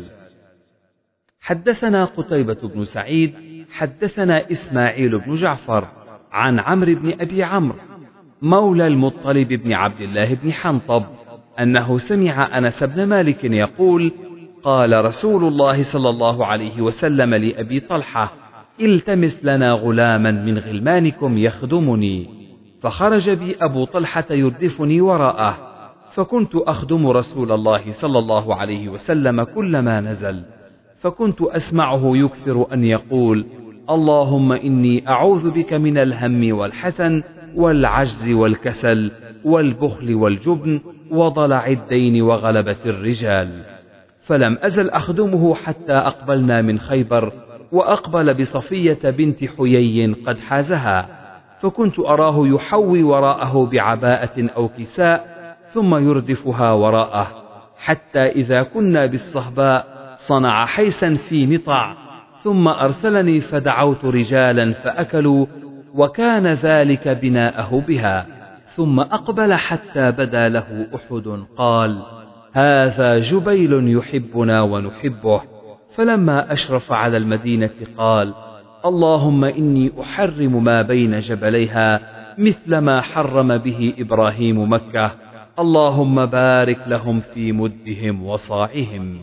حدثنا قتيبة بن سعيد حدثنا إسماعيل بن جعفر عن عمرو بن أبي عمرو مولى المطلب بن عبد الله بن حنطب أنه سمع أنس بن مالك يقول: قال رسول الله صلى الله عليه وسلم لأبي طلحة: التمس لنا غلاما من غلمانكم يخدمني. فخرج بي أبو طلحة يردفني وراءه، فكنت أخدم رسول الله صلى الله عليه وسلم كلما نزل، فكنت أسمعه يكثر أن يقول: اللهم إني أعوذ بك من الهم والحزن والعجز والكسل والبخل والجبن وضلع الدين وغلبة الرجال. فلم أزل أخدمه حتى أقبلنا من خيبر، وأقبل بصفية بنت حيي قد حازها، فكنت أراه يحوي وراءه بعباءة أو كساء ثم يردفها وراءه، حتى إذا كنا بالصهباء صنع حيسا في مطع، ثم أرسلني فدعوت رجالا فأكلوا، وكان ذلك بناءه بها. ثم أقبل حتى بدا له أحد، قال: هذا جبيل يحبنا ونحبه. فلما أشرف على المدينة قال: اللهم إني أحرم ما بين جبليها مثل ما حرم به إبراهيم مكة، اللهم بارك لهم في مدهم وصاعهم.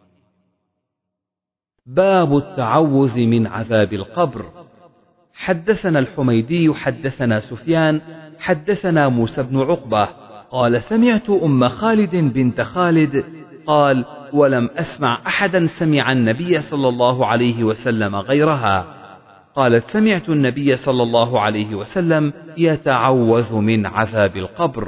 باب التعوذ من عذاب القبر. حدثنا الحميدي حدثنا سفيان حدثنا موسى بن عقبة قال: سمعت أم خالد بنت خالد قال: ولم أسمع أحدا سمع النبي صلى الله عليه وسلم غيرها. قالت: سمعت النبي صلى الله عليه وسلم يتعوذ من عذاب القبر.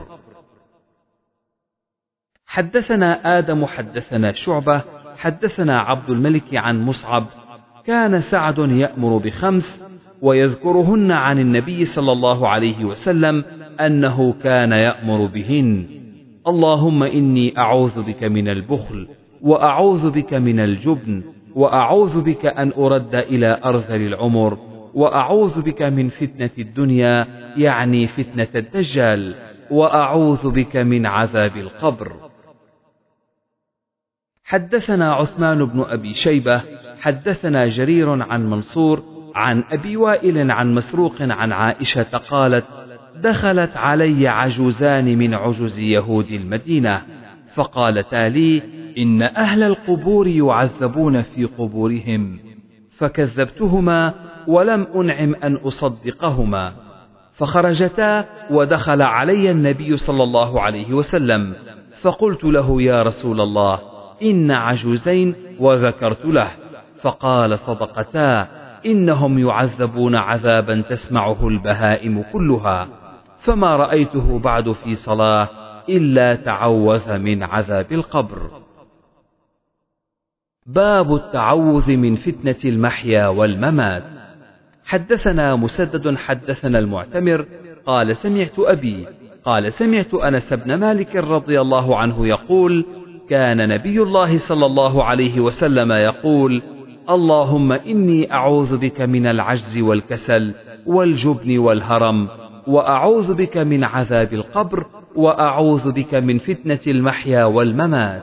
حدثنا آدم حدثنا شعبة حدثنا عبد الملك عن مصعب: كان سعد يأمر بخمس ويذكرهن عن النبي صلى الله عليه وسلم أنه كان يأمر بهن: اللهم إني أعوذ بك من البخل، وأعوذ بك من الجبن، وأعوذ بك أن أرد إلى أرذل العمر، وأعوذ بك من فتنة الدنيا يعني فتنة الدجال، وأعوذ بك من عذاب القبر. حدثنا عثمان بن أبي شيبة حدثنا جرير عن منصور عن أبي وائل عن مسروق عن عائشة قالت: دخلت علي عجوزان من عجز يهود المدينة، فقالتا لي: إن أهل القبور يعذبون في قبورهم، فكذبتهما ولم أنعم أن أصدقهما، فخرجتا ودخل علي النبي صلى الله عليه وسلم، فقلت له: يا رسول الله، إن عجوزين، وذكرت له، فقال: صدقتا، إنهم يعذبون عذابا تسمعه البهائم كلها، فما رأيته بعد في صلاة إلا تعوذ من عذاب القبر. باب التعوذ من فتنة المحيا والممات. حدثنا مسدد حدثنا المعتمر قال: سمعت أبي قال: سمعت أنس بن مالك رضي الله عنه يقول: كان نبي الله صلى الله عليه وسلم يقول: اللهم إني أعوذ بك من العجز والكسل والجبن والهرم، وأعوذ بك من عذاب القبر، وأعوذ بك من فتنة المحيا والممات.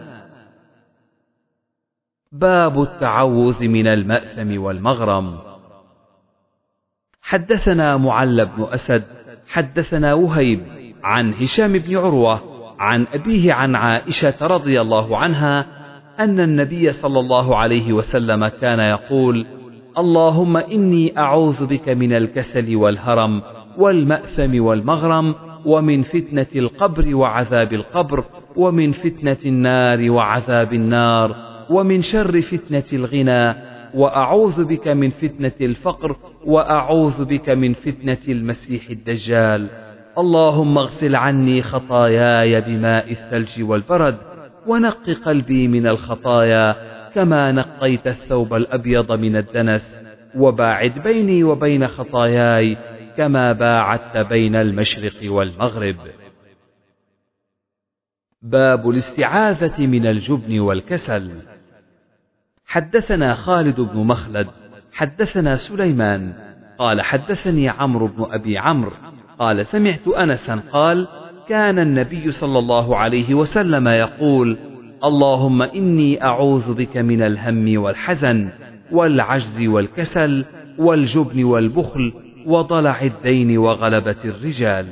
باب التعوذ من المأثم والمغرم. حدثنا معل بن أسد حدثنا وهيب عن هشام بن عروة عن أبيه عن عائشة رضي الله عنها أن النبي صلى الله عليه وسلم كان يقول: اللهم إني أعوذ بك من الكسل والهرم والمأثم والمغرم ومن فتنة القبر وعذاب القبر ومن فتنة النار وعذاب النار ومن شر فتنة الغنى وأعوذ بك من فتنة الفقر وأعوذ بك من فتنة المسيح الدجال. اللهم اغسل عني خطاياي بماء الثلج والبرد ونق قلبي من الخطايا كما نقيت الثوب الأبيض من الدنس وباعد بيني وبين خطاياي كما باعدت بين المشرق والمغرب. باب الاستعاذة من الجبن والكسل. حدثنا خالد بن مخلد حدثنا سليمان قال حدثني عمرو بن أبي عمرو قال سمعت أنسا قال: كان النبي صلى الله عليه وسلم يقول: اللهم إني أعوذ بك من الهم والحزن والعجز والكسل والجبن والبخل وضلع الدين وغلبة الرجال.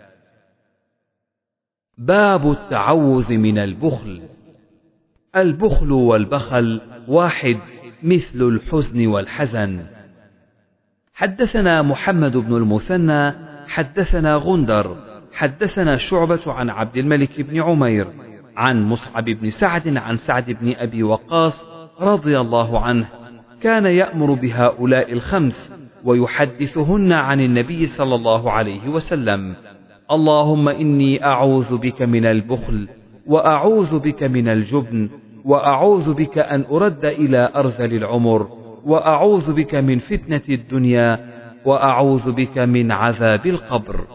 باب التعوذ من البخل. البخل والبخل واحد، مثل الحزن والحزن. حدثنا محمد بن المثنى حدثنا غندر حدثنا شعبة عن عبد الملك بن عمير عن مصعب بن سعد عن سعد بن أبي وقاص رضي الله عنه كان يأمر بهؤلاء الخمس ويحدثهن عن النبي صلى الله عليه وسلم: اللهم إني أعوذ بك من البخل وأعوذ بك من الجبن وأعوذ بك أن أرد إلى أرذل العمر وأعوذ بك من فتنة الدنيا وأعوذ بك من عذاب القبر.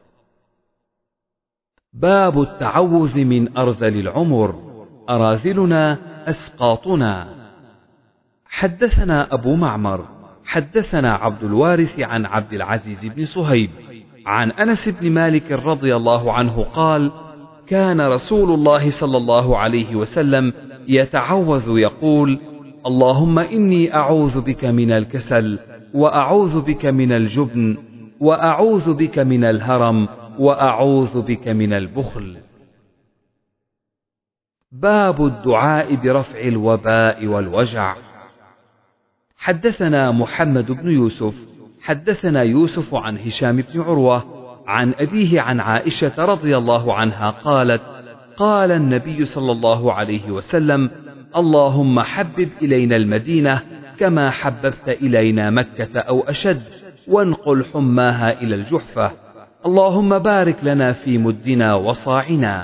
باب التعوذ من أرذل العمر. أراذلنا أسقاطنا. حدثنا أبو معمر حدثنا عبد الوارث عن عبد العزيز بن صهيب عن أنس بن مالك رضي الله عنه قال: كان رسول الله صلى الله عليه وسلم يتعوذ يقول: اللهم إني أعوذ بك من الكسل وأعوذ بك من الجبن وأعوذ بك من الهرم وأعوذ بك من البخل. باب الدعاء برفع الوباء والوجع. حدثنا محمد بن يوسف حدثنا يوسف عن هشام بن عروة عن أبيه عن عائشة رضي الله عنها قالت: قال النبي صلى الله عليه وسلم: اللهم حبب إلينا المدينة كما حببت إلينا مكة أو أشد، وانقل حماها إلى الجحفة. اللهم بارك لنا في مدنا وصاعنا.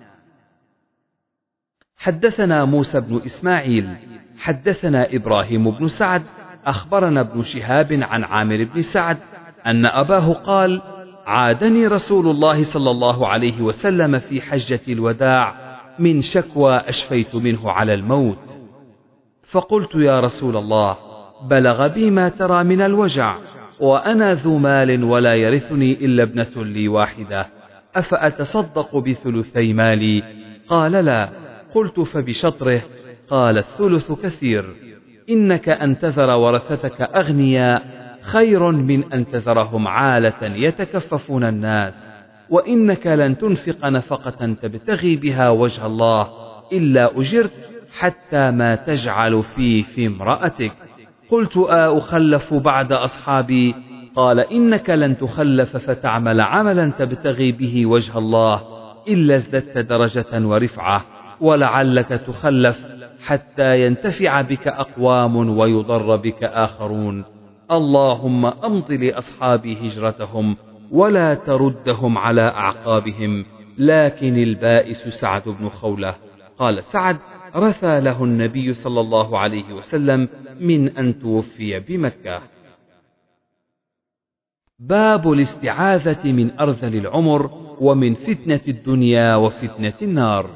حدثنا موسى بن إسماعيل حدثنا إبراهيم بن سعد أخبرنا ابن شهاب عن عامر بن سعد أن أباه قال: عادني رسول الله صلى الله عليه وسلم في حجة الوداع من شكوى أشفيت منه على الموت، فقلت: يا رسول الله، بلغ بي ما ترى من الوجع، وأنا ذو مال ولا يرثني إلا ابنة لي واحدة، أفأتصدق بثلثي مالي؟ قال: لا. قلت: فبشطره؟ قال: الثلث كثير. إنك أن تذر ورثتك أغنياء خير من أن تذرهم عالة يتكففون الناس، وإنك لن تنفق نفقة تبتغي بها وجه الله إلا أجرت حتى ما تجعل في امرأتك. قلت: أخلف بعد أصحابي؟ قال: إنك لن تخلف فتعمل عملا تبتغي به وجه الله إلا ازددت درجة ورفعة، ولعلك تخلف حتى ينتفع بك أقوام ويضر بك آخرون. اللهم أمض لأصحابي هجرتهم ولا تردهم على أعقابهم، لكن البائس سعد بن خولة. قال سعد: رثى له النبي صلى الله عليه وسلم من أن توفي بمكة. باب الاستعاذة من أرذل العمر ومن فتنة الدنيا وفتنة النار.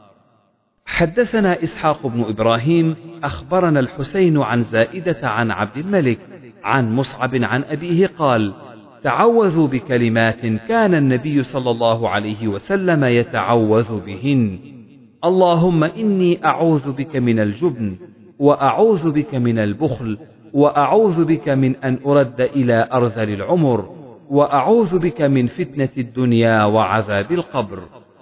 حدثنا إسحاق بن إبراهيم أخبرنا الحسين عن زائدة عن عبد الملك عن مصعب عن أبيه قال: تعوذوا بكلمات كان النبي صلى الله عليه وسلم يتعوذ بهن: اللهم إني أعوذ بك من الجبن، وأعوذ بك من البخل، وأعوذ بك من أن أرد إلى أرذل العمر، وأعوذ بك من فتنة الدنيا وعذاب القبر.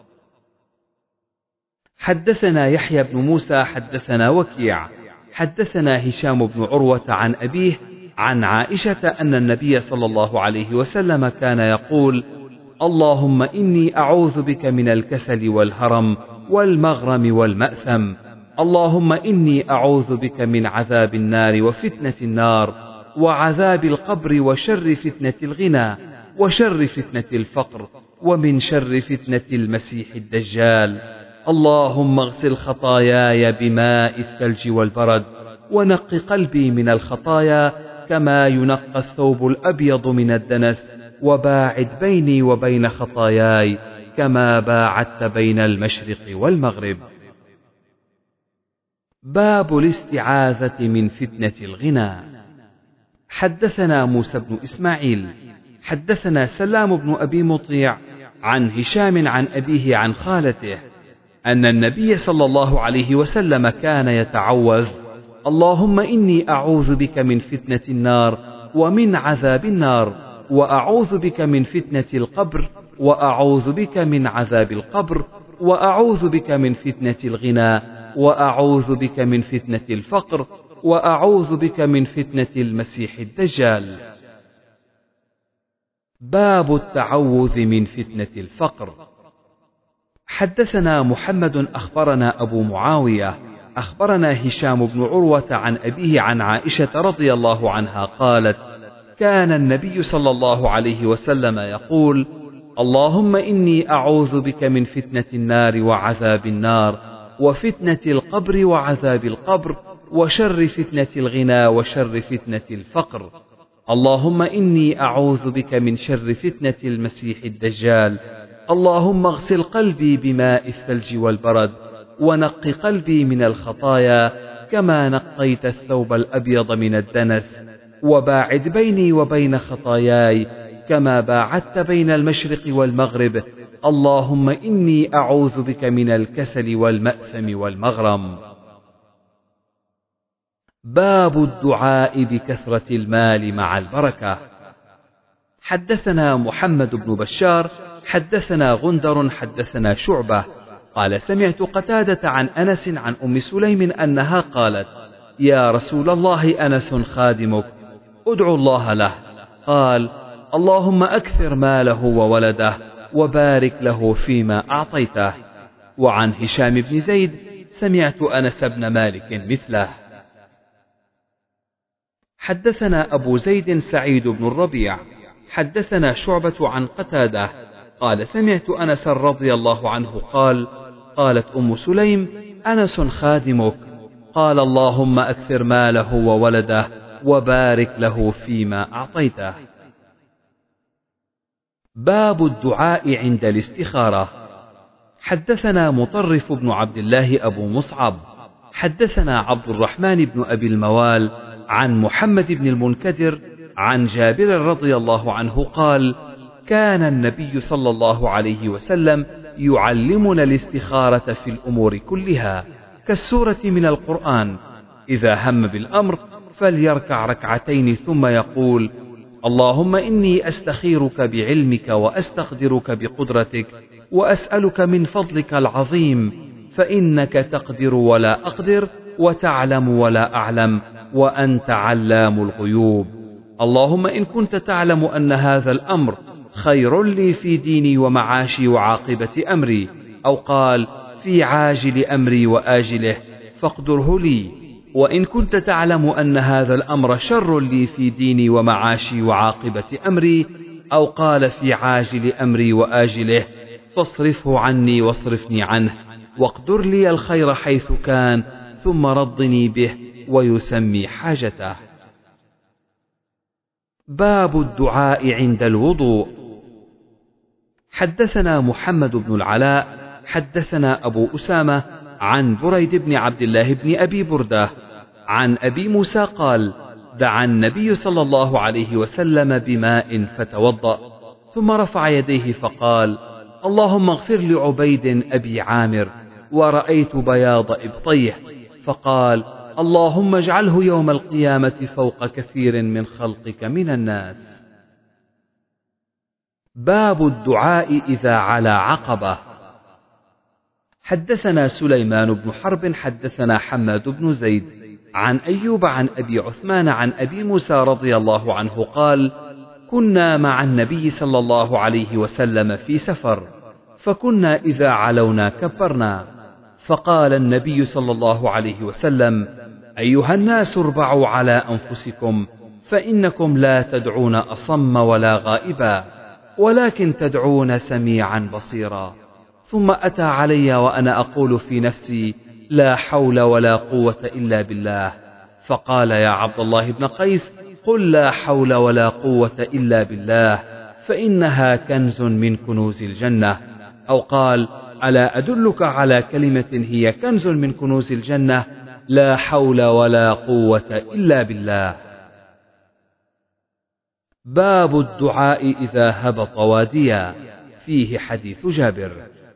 حدثنا يحيى بن موسى حدثنا وكيع حدثنا هشام بن عروة عن أبيه عن عائشة أن النبي صلى الله عليه وسلم كان يقول: اللهم إني أعوذ بك من الكسل والهرم والمغرم والمأثم. اللهم إني أعوذ بك من عذاب النار وفتنة النار وعذاب القبر وشر فتنة الغنى وشر فتنة الفقر ومن شر فتنة المسيح الدجال. اللهم اغسل خطاياي بماء الثلج والبرد ونق قلبي من الخطايا كما ينقى الثوب الأبيض من الدنس وباعد بيني وبين خطاياي كما باعدت بين المشرق والمغرب. باب الاستعاذة من فتنة الغنى. حدثنا موسى بن إسماعيل حدثنا سلام بن أبي مطيع عن هشام عن أبيه عن خالته أن النبي صلى الله عليه وسلم كان يتعوذ: اللهم إني أعوذ بك من فتنة النار ومن عذاب النار وأعوذ بك من فتنة القبر وأعوذ بك من عذاب القبر وأعوذ بك من فتنة الغنى وأعوذ بك من فتنة الفقر وأعوذ بك من فتنة المسيح الدجال. باب التعوذ من فتنة الفقر. حدثنا محمد أخبرنا أبو معاوية أخبرنا هشام بن عروة عن أبيه عن عائشة رضي الله عنها قالت: كان النبي صلى الله عليه وسلم يقول: اللهم إني أعوذ بك من فتنة النار وعذاب النار وفتنة القبر وعذاب القبر وشر فتنة الغنى وشر فتنة الفقر. اللهم إني أعوذ بك من شر فتنة المسيح الدجال. اللهم اغسل قلبي بماء الثلج والبرد ونق قلبي من الخطايا كما نقيت الثوب الأبيض من الدنس وباعد بيني وبين خطاياي كما باعدت بين المشرق والمغرب. اللهم إني أعوذ بك من الكسل والمأثم والمغرم. باب الدعاء بكثرة المال مع البركة. حدثنا محمد بن بشار حدثنا غندر حدثنا شعبة قال: سمعت قتادة عن أنس عن أم سليم أنها قالت: يا رسول الله، أنس خادمك، ادعو الله له. قال: اللهم أكثر ماله وولده وبارك له فيما أعطيته. وعن هشام بن زيد سمعت أنس بن مالك مثله. حدثنا أبو زيد سعيد بن الربيع حدثنا شعبة عن قتادة قال: سمعت أنس رضي الله عنه قال: قالت أم سليم: أنس خادمك. قال: اللهم أكثر ماله وولده وبارك له فيما أعطيته. باب الدعاء عند الاستخارة. حدثنا مطرف بن عبد الله أبو مصعب حدثنا عبد الرحمن بن أبي الموال عن محمد بن المنكدر عن جابر رضي الله عنه قال: كان النبي صلى الله عليه وسلم يعلمنا الاستخارة في الأمور كلها كالسورة من القرآن. إذا هم بالأمر فليركع ركعتين ثم يقول: اللهم إني أستخيرك بعلمك وأستقدرك بقدرتك وأسألك من فضلك العظيم، فإنك تقدر ولا أقدر وتعلم ولا أعلم وأنت علام الغيوب. اللهم إن كنت تعلم أن هذا الأمر خير لي في ديني ومعاشي وعاقبة أمري، أو قال في عاجل أمري وآجله، فاقدره لي. وإن كنت تعلم أن هذا الأمر شر لي في ديني ومعاشي وعاقبة أمري، أو قال في عاجل أمري وآجله، فاصرفه عني واصرفني عنه، واقدر لي الخير حيث كان، ثم رضني به، ويسمي حاجته. باب الدعاء عند الوضوء. حدثنا محمد بن العلاء حدثنا أبو أسامة عن بريد بن عبد الله بن أبي بردة عن أبي موسى قال: دعا النبي صلى الله عليه وسلم بماء فتوضأ، ثم رفع يديه فقال: اللهم اغفر لعبيد أبي عامر. ورأيت بياض إبطيه، فقال: اللهم اجعله يوم القيامة فوق كثير من خلقك من الناس. باب الدعاء إذا علا عقبة. حدثنا سليمان بن حرب حدثنا حماد بن زيد عن أيوب عن أبي عثمان عن أبي موسى رضي الله عنه قال: كنا مع النبي صلى الله عليه وسلم في سفر، فكنا إذا علونا كبرنا، فقال النبي صلى الله عليه وسلم: أيها الناس اربعوا على أنفسكم، فإنكم لا تدعون أصم ولا غائبا، ولكن تدعون سميعا بصيرا. ثم أتى علي وأنا أقول في نفسي: لا حول ولا قوة إلا بالله، فقال: يا عبد الله بن قيس، قل لا حول ولا قوة إلا بالله، فإنها كنز من كنوز الجنة. أو قال: ألا أدلك على كلمة هي كنز من كنوز الجنة؟ لا حول ولا قوة إلا بالله. باب الدعاء إذا هبط واديا، فيه حديث جابر.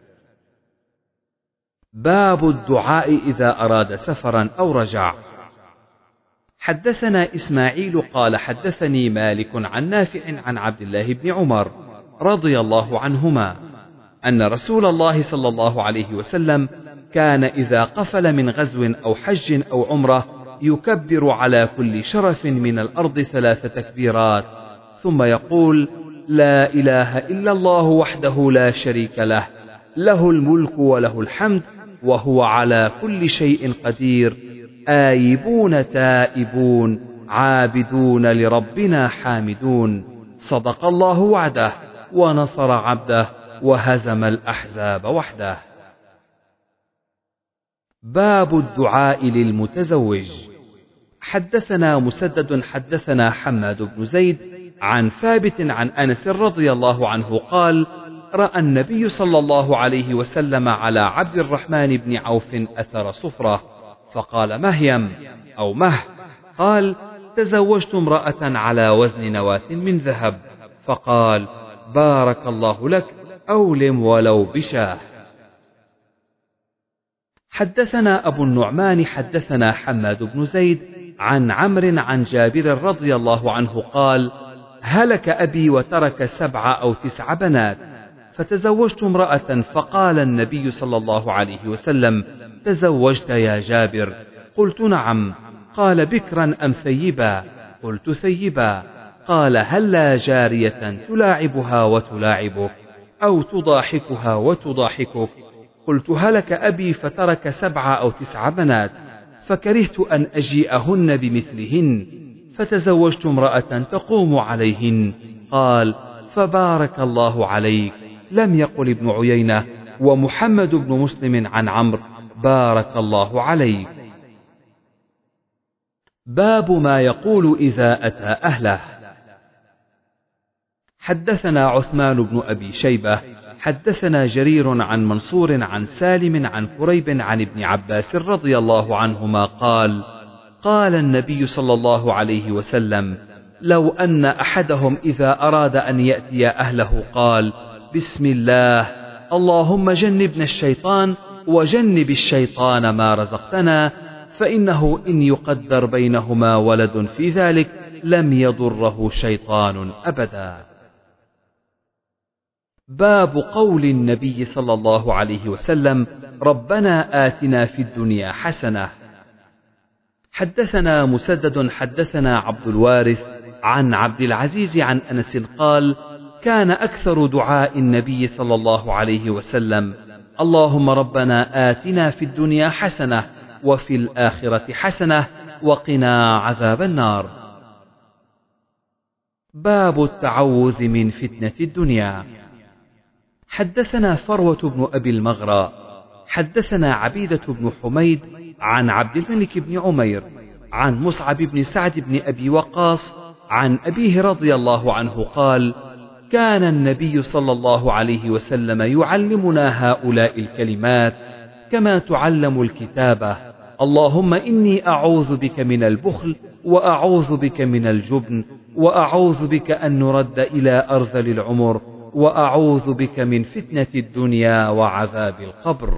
باب الدعاء إذا أراد سفرا أو رجع. حدثنا إسماعيل قال حدثني مالك عن نافع عن عبد الله بن عمر رضي الله عنهما أن رسول الله صلى الله عليه وسلم كان إذا قفل من غزو أو حج أو عمرة يكبر على كل شرف من الأرض 3 تكبيرات، ثم يقول: لا إله إلا الله وحده لا شريك له، له الملك وله الحمد وهو على كل شيء قدير، آيبون تائبون عابدون لربنا حامدون، صدق الله وعده ونصر عبده وهزم الأحزاب وحده. باب الدعاء للمتزوج. حدثنا مسدد حدثنا حماد بن زيد عن ثابت عن أنس رضي الله عنه قال: رأى النبي صلى الله عليه وسلم على عبد الرحمن بن عوف أثر صفرة، فقال: مهيم أو مه. قال: تزوجت امرأة على وزن نواة من ذهب، فقال: بارك الله لك، أولم ولو بشاه. حدثنا أبو النعمان حدثنا حماد بن زيد عن عمرو عن جابر رضي الله عنه قال: هلك أبي وترك 7 أو 9 بنات، فتزوجت امرأة، فقال النبي صلى الله عليه وسلم: تزوجت يا جابر؟ قلت: نعم. قال: بكرا أم ثيبا؟ قلت: ثيبا. قال: هلا جارية تلاعبها وتلاعبك، أو تضاحكها وتضاحكك؟ قلت: هلك أبي فترك 7 أو 9 بنات، فكرهت أن أجيئهن بمثلهن، فتزوجت امرأة تقوم عليهن. قال: فبارك الله عليك. لم يقل ابن عيينة ومحمد بن مسلم عن عمرو: بارك الله عليك. باب ما يقول إذا أتى أهله. حدثنا عثمان بن أبي شيبة حدثنا جرير عن منصور عن سالم عن كريب عن ابن عباس رضي الله عنهما قال: قال النبي صلى الله عليه وسلم: لو أن أحدهم إذا أراد أن يأتي أهله قال: بسم الله، اللهم جنبنا الشيطان وجنب الشيطان ما رزقتنا، فإنه إن يقدر بينهما ولد في ذلك لم يضره شيطان أبدا. باب قول النبي صلى الله عليه وسلم: ربنا آتنا في الدنيا حسنة. حدثنا مسدد حدثنا عبد الوارث عن عبد العزيز عن أنس قال: كان أكثر دعاء النبي صلى الله عليه وسلم: اللهم ربنا آتنا في الدنيا حسنة وفي الآخرة حسنة وقنا عذاب النار. باب التعوذ من فتنة الدنيا. حدثنا فروة بن أبي المغرى حدثنا عبيدة بن حميد عن عبد الملك بن عمير عن مصعب بن سعد بن أبي وقاص عن أبيه رضي الله عنه قال: كان النبي صلى الله عليه وسلم يعلمنا هؤلاء الكلمات كما تعلم الكتابة: اللهم إني أعوذ بك من البخل، وأعوذ بك من الجبن، وأعوذ بك أن نرد إلى أرذل العمر، وأعوذ بك من فتنة الدنيا وعذاب القبر.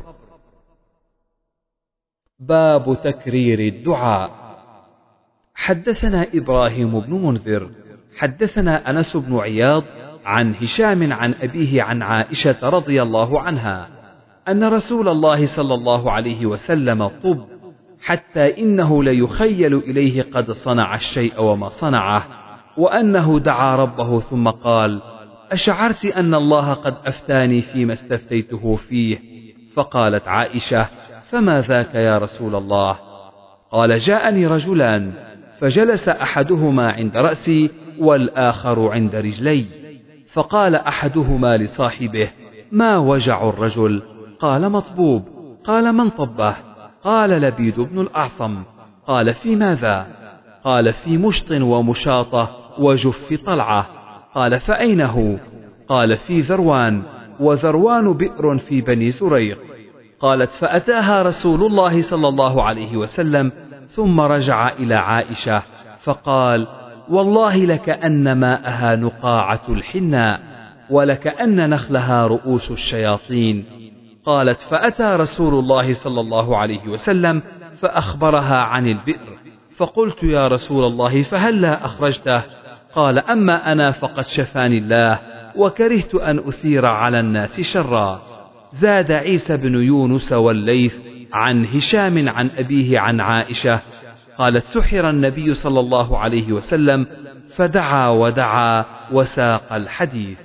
باب تكرير الدعاء. حدثنا إبراهيم بن منذر حدثنا أنس بن عياض عن هشام عن أبيه عن عائشة رضي الله عنها أن رسول الله صلى الله عليه وسلم طب حتى إنه ليخيل إليه قد صنع الشيء وما صنعه، وأنه دعا ربه ثم قال: أشعرت أن الله قد أفتاني فيما استفتيته فيه؟ فقالت عائشة: فما ذاك يا رسول الله؟ قال: جاءني رجلان فجلس أحدهما عند رأسي والآخر عند رجلي، فقال أحدهما لصاحبه: ما وجع الرجل؟ قال: مطبوب. قال: من طبه؟ قال: لبيد بن الأعصم. قال: في ماذا؟ قال: في مشط ومشاطة وجف طلعة. قال: فأين هو؟ قال: في ذروان، وذروان بئر في بني زريق. قالت: فأتاها رسول الله صلى الله عليه وسلم ثم رجع إلى عائشة فقال: والله لكأن ماءها نقاعة الحناء، ولكأن نخلها رؤوس الشياطين. قالت: فأتى رسول الله صلى الله عليه وسلم فأخبرها عن البئر، فقلت: يا رسول الله فهلا أخرجته؟ قال: أما أنا فقد شفاني الله، وكرهت أن أثير على الناس شرا. زاد عيسى بن يونس والليث عن هشام عن أبيه عن عائشة قالت: سحر النبي صلى الله عليه وسلم فدعا ودعا وساق الحديث.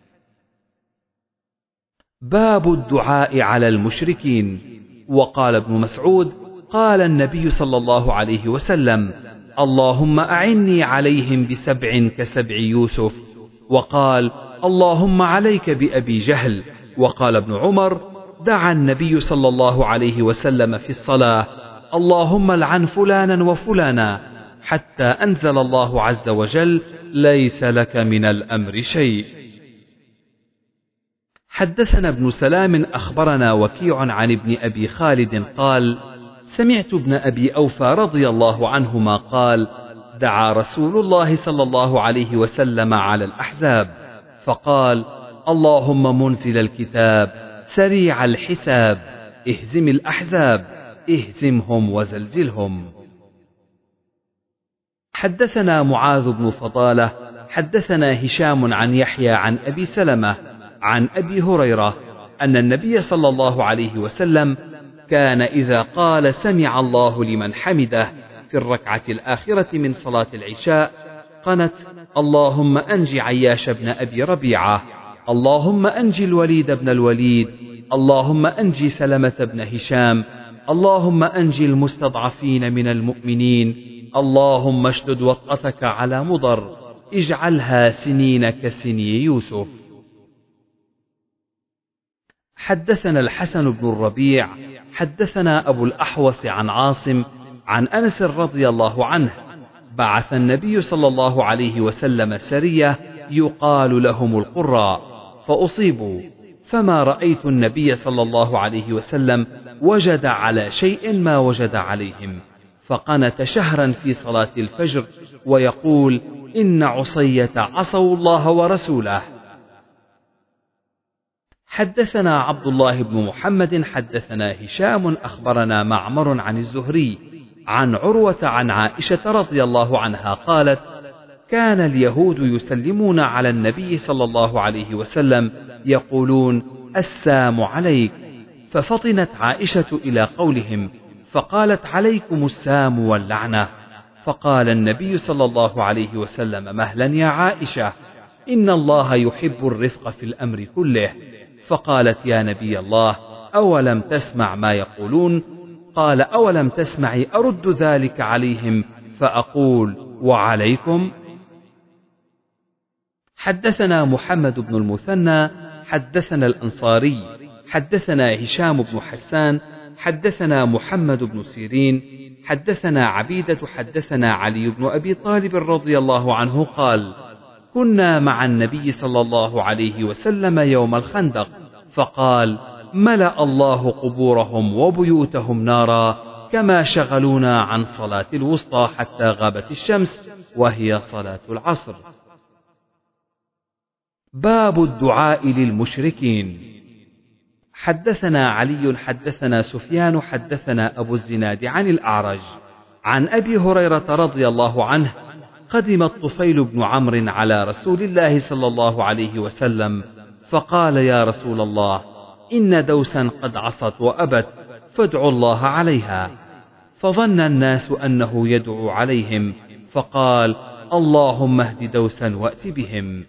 باب الدعاء على المشركين. وقال ابن مسعود: قال النبي صلى الله عليه وسلم: اللهم أعني عليهم ب7 ك7 يوسف. وقال: اللهم عليك بأبي جهل. وقال ابن عمر: دعا النبي صلى الله عليه وسلم في الصلاة: اللهم لعن فلانا وفلانا، حتى أنزل الله عز وجل: ليس لك من الأمر شيء. حدثنا ابن سلام أخبرنا وكيع عن ابن أبي خالد قال: سمعت ابن أبي أوفى رضي الله عنهما قال: دعا رسول الله صلى الله عليه وسلم على الأحزاب فقال: اللهم منزل الكتاب سريع الحساب اهزم الأحزاب اهزمهم وزلزلهم. حدثنا معاذ بن فضالة حدثنا هشام عن يحيى عن أبي سلمة عن أبي هريرة أن النبي صلى الله عليه وسلم كان إذا قال: سمع الله لمن حمده في الركعة الآخرة من صلاة العشاء قنت: اللهم أنج عياش بن أبي ربيعة، اللهم أنج الوليد بن الوليد، اللهم أنج سلمة بن هشام، اللهم أنج المستضعفين من المؤمنين، اللهم اشدد وطأتك على مضر، اجعلها سنين كسني يوسف. حدثنا الحسن بن الربيع حدثنا أبو الأحوص عن عاصم عن أنس رضي الله عنه: بعث النبي صلى الله عليه وسلم سرية يقال لهم القراء فأصيبوا، فما رأيت النبي صلى الله عليه وسلم وجد على شيء ما وجد عليهم، فقنت شهرا في صلاة الفجر ويقول: إن عصية عصوا الله ورسوله. حدثنا عبد الله بن محمد حدثنا هشام أخبرنا معمر عن الزهري عن عروة عن عائشة رضي الله عنها قالت: كان اليهود يسلمون على النبي صلى الله عليه وسلم يقولون: السام عليك، ففطنت عائشة إلى قولهم فقالت: عليكم السام واللعنة. فقال النبي صلى الله عليه وسلم: مهلا يا عائشة، إن الله يحب الرفق في الأمر كله. فقالت: يا نبي الله، أولم تسمع ما يقولون؟ قال: أولم تسمعي أرد ذلك عليهم فأقول: وعليكم؟ حدثنا محمد بن المثنى حدثنا الأنصاري حدثنا هشام بن حسان حدثنا محمد بن سيرين حدثنا عبيدة حدثنا علي بن أبي طالب رضي الله عنه قال: كنا مع النبي صلى الله عليه وسلم يوم الخندق، فقال: ملأ الله قبورهم وبيوتهم نارا كما شغلونا عن صلاة الوسطى حتى غابت الشمس وهي صلاة العصر. باب الدعاء للمشركين. حدثنا علي حدثنا سفيان حدثنا أبو الزناد عن الأعرج عن أبي هريرة رضي الله عنه قدم الطفيل بن عمرو على رسول الله صلى الله عليه وسلم فقال: يا رسول الله، إن دوسا قد عصت وأبت، فادعوا الله عليها. فظن الناس أنه يدعو عليهم، فقال: اللهم اهد دوسا وأت بهم.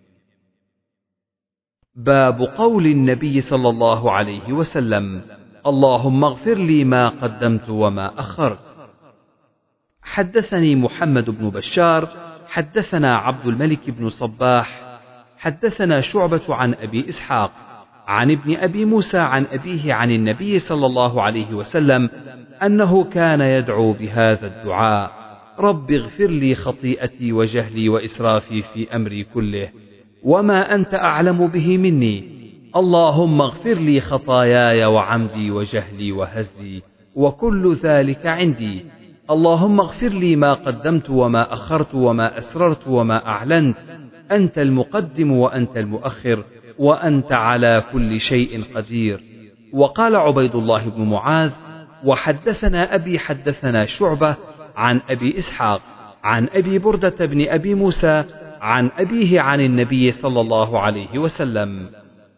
باب قول النبي صلى الله عليه وسلم: اللهم اغفر لي ما قدمت وما أخرت. حدثني محمد بن بشار حدثنا عبد الملك بن صباح حدثنا شعبة عن أبي إسحاق عن ابن أبي موسى عن أبيه عن النبي صلى الله عليه وسلم أنه كان يدعو بهذا الدعاء: رب اغفر لي خطيئتي وجهلي وإسرافي في أمري كله، وما أنت أعلم به مني، اللهم اغفر لي خطاياي وعمدي وجهلي وهزلي، وكل ذلك عندي، اللهم اغفر لي ما قدمت وما أخرت وما أسررت وما أعلنت، أنت المقدم وأنت المؤخر، وأنت على كل شيء قدير. وقال عبيد الله بن معاذ: وحدثنا أبي حدثنا شعبة عن أبي إسحاق عن أبي بردة بن أبي موسى عن أبيه عن النبي صلى الله عليه وسلم.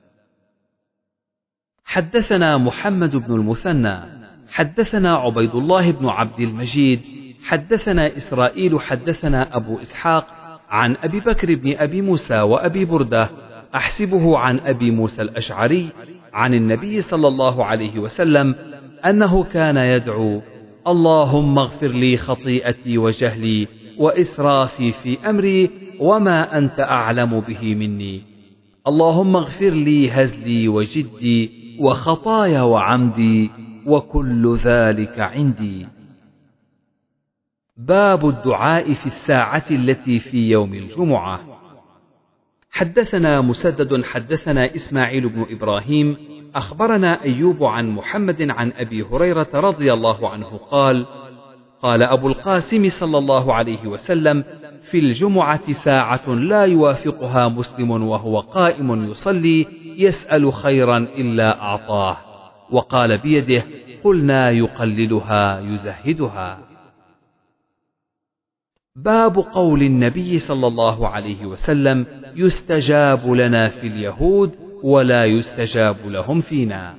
حدثنا محمد بن المثنى حدثنا عبيد الله بن عبد المجيد حدثنا إسرائيل حدثنا أبو إسحاق عن أبي بكر بن أبي موسى وأبي بردة أحسبه عن أبي موسى الأشعري عن النبي صلى الله عليه وسلم أنه كان يدعو: اللهم اغفر لي خطيئتي وجهلي وإسرافي في أمري، وما أنت أعلم به مني، اللهم اغفر لي هزلي وجدي وخطايا وعمدي، وكل ذلك عندي. باب الدعاء في الساعة التي في يوم الجمعة. حدثنا مسدد حدثنا إسماعيل بن إبراهيم أخبرنا أيوب عن محمد عن أبي هريرة رضي الله عنه قال: قال أبو القاسم صلى الله عليه وسلم: في الجمعة ساعة لا يوافقها مسلم وهو قائم يصلي يسأل خيرا إلا أعطاه. وقال بيده: قلنا يقللها يزهدها. باب قول النبي صلى الله عليه وسلم: يستجاب لنا في اليهود ولا يستجاب لهم فينا.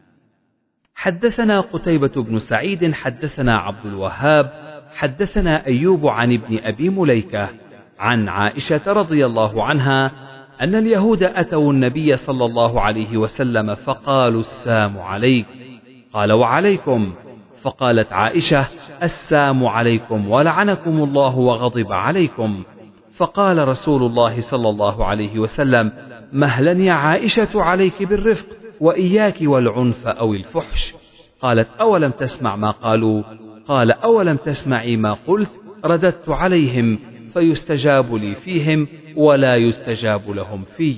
حدثنا قتيبة بن سعيد حدثنا عبد الوهاب حدثنا أيوب عن ابن أبي مليكة عن عائشة رضي الله عنها أن اليهود أتوا النبي صلى الله عليه وسلم فقالوا: السام عليك. قال: وعليكم. فقالت عائشة: السام عليكم ولعنكم الله وغضب عليكم. فقال رسول الله صلى الله عليه وسلم: مهلا يا عائشة عليك بالرفق، وإياك والعنف أو الفحش. قالت: أولم تسمع ما قالوا؟ قال: أولم تسمعي ما قلت؟ رددت عليهم فيستجاب لي فيهم ولا يستجاب لهم في.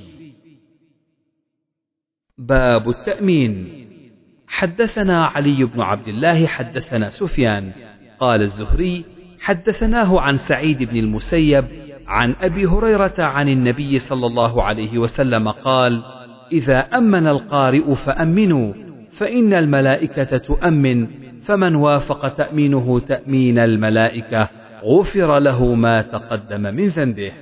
باب التأمين. حدثنا علي بن عبد الله حدثنا سفيان قال الزهري حدثناه عن سعيد بن المسيب عن أبي هريرة عن النبي صلى الله عليه وسلم قال: إذا أمن القارئ فأمنوا، فإن الملائكة تؤمن، فمن وافق تأمينه تأمين الملائكة غفر له ما تقدم من ذنبه.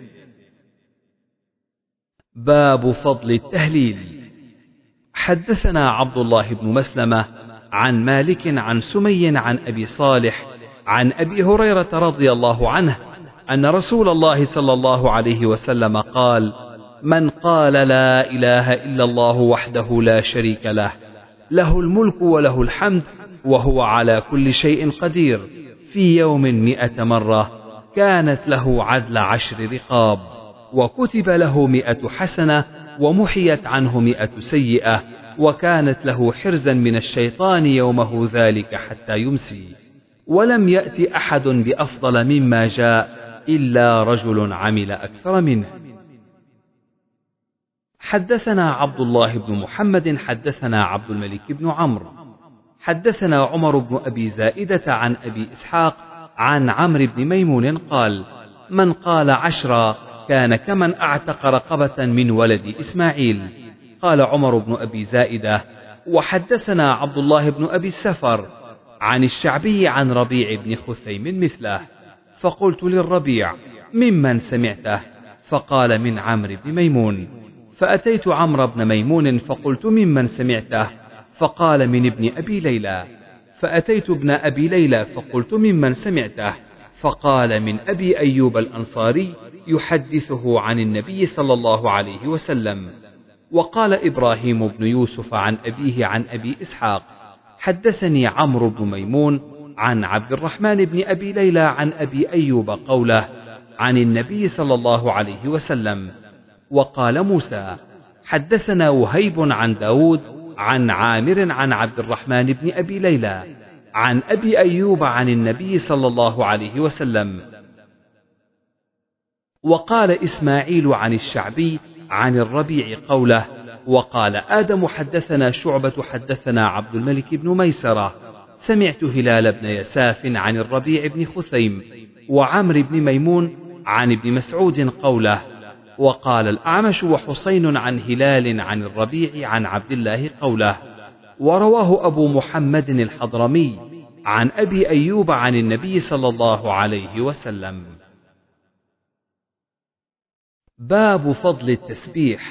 باب فضل التهليل. حدثنا عبد الله بن مسلمة عن مالك عن سمي عن أبي صالح عن أبي هريرة رضي الله عنه أن رسول الله صلى الله عليه وسلم قال: من قال لا إله إلا الله وحده لا شريك له، له الملك وله الحمد وهو على كل شيء قدير، في يوم 100 مرة، كانت له عدل 10 رقاب، وكتب له 100 حسنة، ومحيت عنه 100 سيئة، وكانت له حرزا من الشيطان يومه ذلك حتى يمسي، ولم يأت أحد بأفضل مما جاء إلا رجل عمل أكثر منه. حدثنا عبد الله بن محمد حدثنا عبد الملك بن عمرو حدثنا عمر بن أبي زائدة عن أبي إسحاق عن عمرو بن ميمون قال: من قال 10 كان كمن أعتق رقبة من ولد إسماعيل. قال عمر بن أبي زائدة: وحدثنا عبد الله بن أبي السفر عن الشعبي عن ربيع بن خثيم مثله. فقلت للربيع: ممن سمعته؟ فقال من عمرو بن ميمون. فأتيت عمرو بن ميمون فقلت ممن سمعته؟ فقال من ابن أبي ليلى. فأتيت ابن أبي ليلى فقلت ممن سمعته؟ فقال من أبي أيوب الأنصاري يحدثه عن النبي صلى الله عليه وسلم. وقال إبراهيم بن يوسف عن أبيه عن أبي إسحاق حدثني عمرو بن ميمون عن عبد الرحمن بن أبي ليلى عن أبي أيوب قوله عن النبي صلى الله عليه وسلم. وقال موسى حدثنا وهيب عن داود عن عامر عن عبد الرحمن بن أبي ليلى عن أبي أيوب عن النبي صلى الله عليه وسلم. وقال إسماعيل عن الشعبي عن الربيع قوله. وقال آدم حدثنا شعبة حدثنا عبد الملك بن ميسرة سمعت هلال بن يساف عن الربيع بن خثيم وعمر بن ميمون عن ابن مسعود قوله. وقال الأعمش وحسين عن هلال عن الربيع عن عبد الله قوله. ورواه أبو محمد الحضرمي عن أبي أيوب عن النبي صلى الله عليه وسلم. باب فضل التسبيح.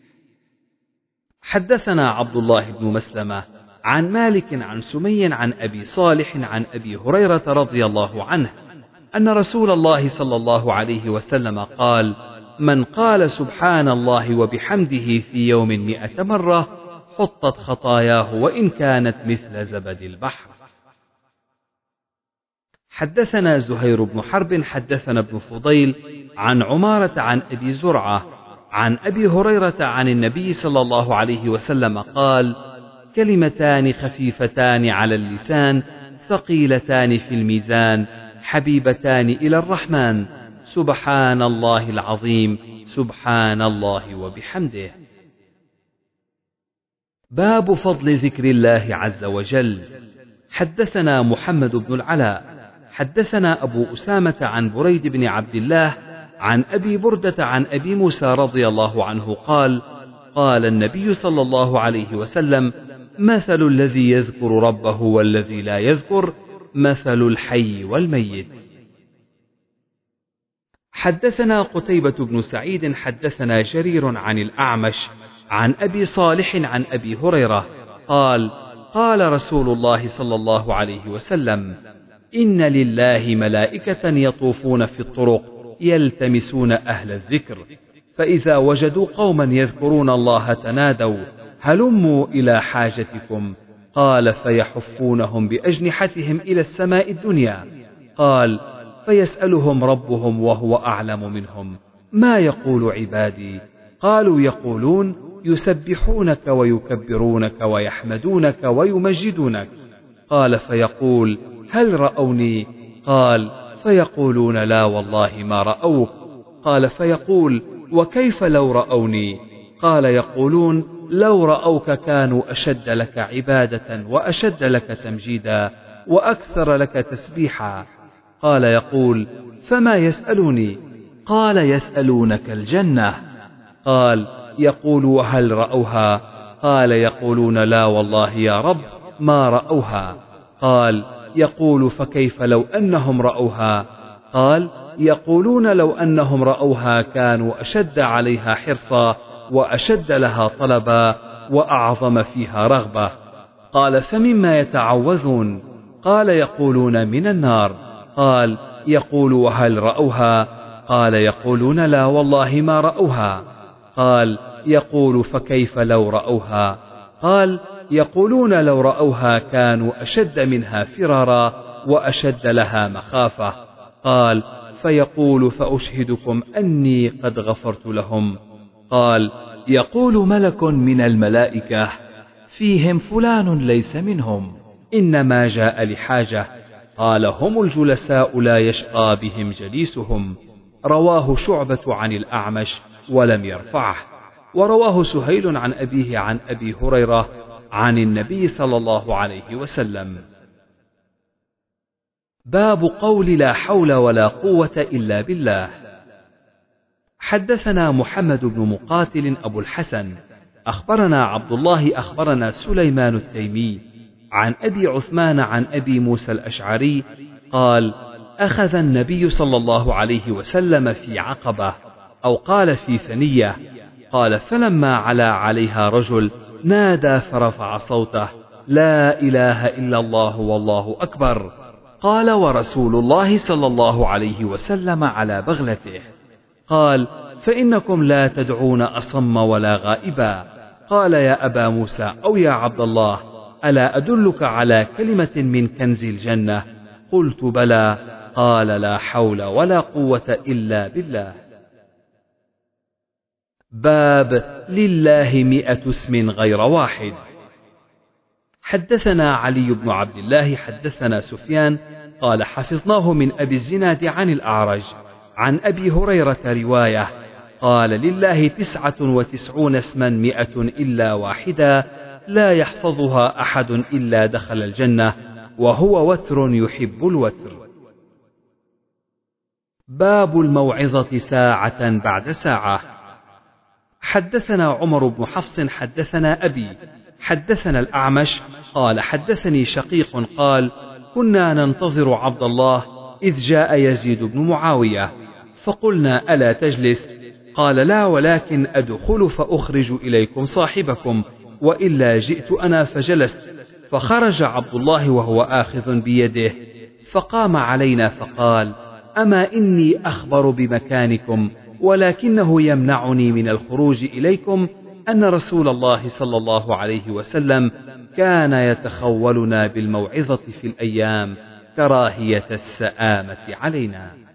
حدثنا عبد الله بن مسلمة عن مالك عن سمي عن أبي صالح عن أبي هريرة رضي الله عنه أن رسول الله صلى الله عليه وسلم قال من قال سبحان الله وبحمده في يوم 100 مرة حطت خطاياه وإن كانت مثل زبد البحر. حدثنا زهير بن حرب حدثنا ابن فضيل عن عمارة عن أبي زرعة عن أبي هريرة عن النبي صلى الله عليه وسلم قال كلمتان خفيفتان على اللسان ثقيلتان في الميزان حبيبتان إلى الرحمن سبحان الله العظيم سبحان الله وبحمده. باب فضل ذكر الله عز وجل. حدثنا محمد بن العلاء حدثنا أبو أسامة عن بريد بن عبد الله عن أبي بردة عن أبي موسى رضي الله عنه قال قال النبي صلى الله عليه وسلم مثل الذي يذكر ربه والذي لا يذكر مثل الحي والميت. حدثنا قتيبة بن سعيد حدثنا جرير عن الأعمش عن أبي صالح عن أبي هريرة قال قال رسول الله صلى الله عليه وسلم إن لله ملائكة يطوفون في الطرق يلتمسون أهل الذكر فإذا وجدوا قوما يذكرون الله تنادوا هلموا إلى حاجتكم قال فيحفونهم بأجنحتهم إلى السماء الدنيا قال فيسألهم ربهم وهو أعلم منهم ما يقول عبادي قالوا يقولون يسبحونك ويكبرونك ويحمدونك ويمجدونك قال فيقول هل رأوني قال فيقولون لا والله ما رأوك قال فيقول وكيف لو رأوني قال يقولون لو رأوك كانوا أشد لك عبادة وأشد لك تمجيدا وأكثر لك تسبيحا قال يقول فما يسألوني قال يسألونك الجنة قال يقول وهل رأوها قال يقولون لا والله يا رب ما رأوها قال يقول فكيف لو أنهم رأوها قال يقولون لو أنهم رأوها كانوا أشد عليها حرصا وأشد لها طلبا وأعظم فيها رغبة قال فمما يتعوذون قال يقولون من النار قال يقول وهل رأوها قال يقولون لا والله ما رأوها قال يقول فكيف لو رأوها قال يقولون لو رأوها كانوا أشد منها فرارا وأشد لها مخافة قال فيقول فأشهدكم أني قد غفرت لهم قال يقول ملك من الملائكة فيهم فلان ليس منهم إنما جاء لحاجة قال هم الجلساء لا يشقى بهم جليسهم رواه شعبة عن الأعمش ولم يرفعه ورواه سهيل عن أبيه عن أبي هريرة عن النبي صلى الله عليه وسلم. باب قول لا حول ولا قوة إلا بالله. حدثنا محمد بن مقاتل أبو الحسن أخبرنا عبد الله أخبرنا سليمان التيمي عن أبي عثمان عن أبي موسى الأشعري قال أخذ النبي صلى الله عليه وسلم في عقبة، أو قال في ثنية. قال: فلما علا عليها رجل نادى فرفع صوته: لا إله إلا الله والله أكبر. قال: ورسول الله صلى الله عليه وسلم على بغلته. قال: فإنكم لا تدعون أصم ولا غائبا. قال: يا أبا موسى أو يا عبد الله، ألا أدلك على كلمة من كنز الجنة؟ قلت: بلى. قال: لا حول ولا قوة إلا بالله. باب لله 100 اسم غير واحد. حدثنا علي بن عبد الله حدثنا سفيان قال: حفظناه من أبي الزناد عن الأعرج عن أبي هريرة رواية قال: لله 99 اسما 100 إلا واحدا لا يحفظها أحد إلا دخل الجنة، وهو وتر يحب الوتر. باب الموعظة ساعة بعد ساعة. حدثنا عمر بن حفص حدثنا أبي حدثنا الأعمش قال: حدثني شقيق قال: كنا ننتظر عبد الله إذ جاء يزيد بن معاوية، فقلنا: ألا تجلس؟ قال: لا، ولكن أدخل فأخرج إليكم صاحبكم، وإلا جئت أنا فجلست. فخرج عبد الله وهو آخذ بيده، فقام علينا فقال: أما إني أخبر بمكانكم، ولكنه يمنعني من الخروج إليكم أن رسول الله صلى الله عليه وسلم كان يتخولنا بالموعظة في الأيام كراهية السآمة علينا.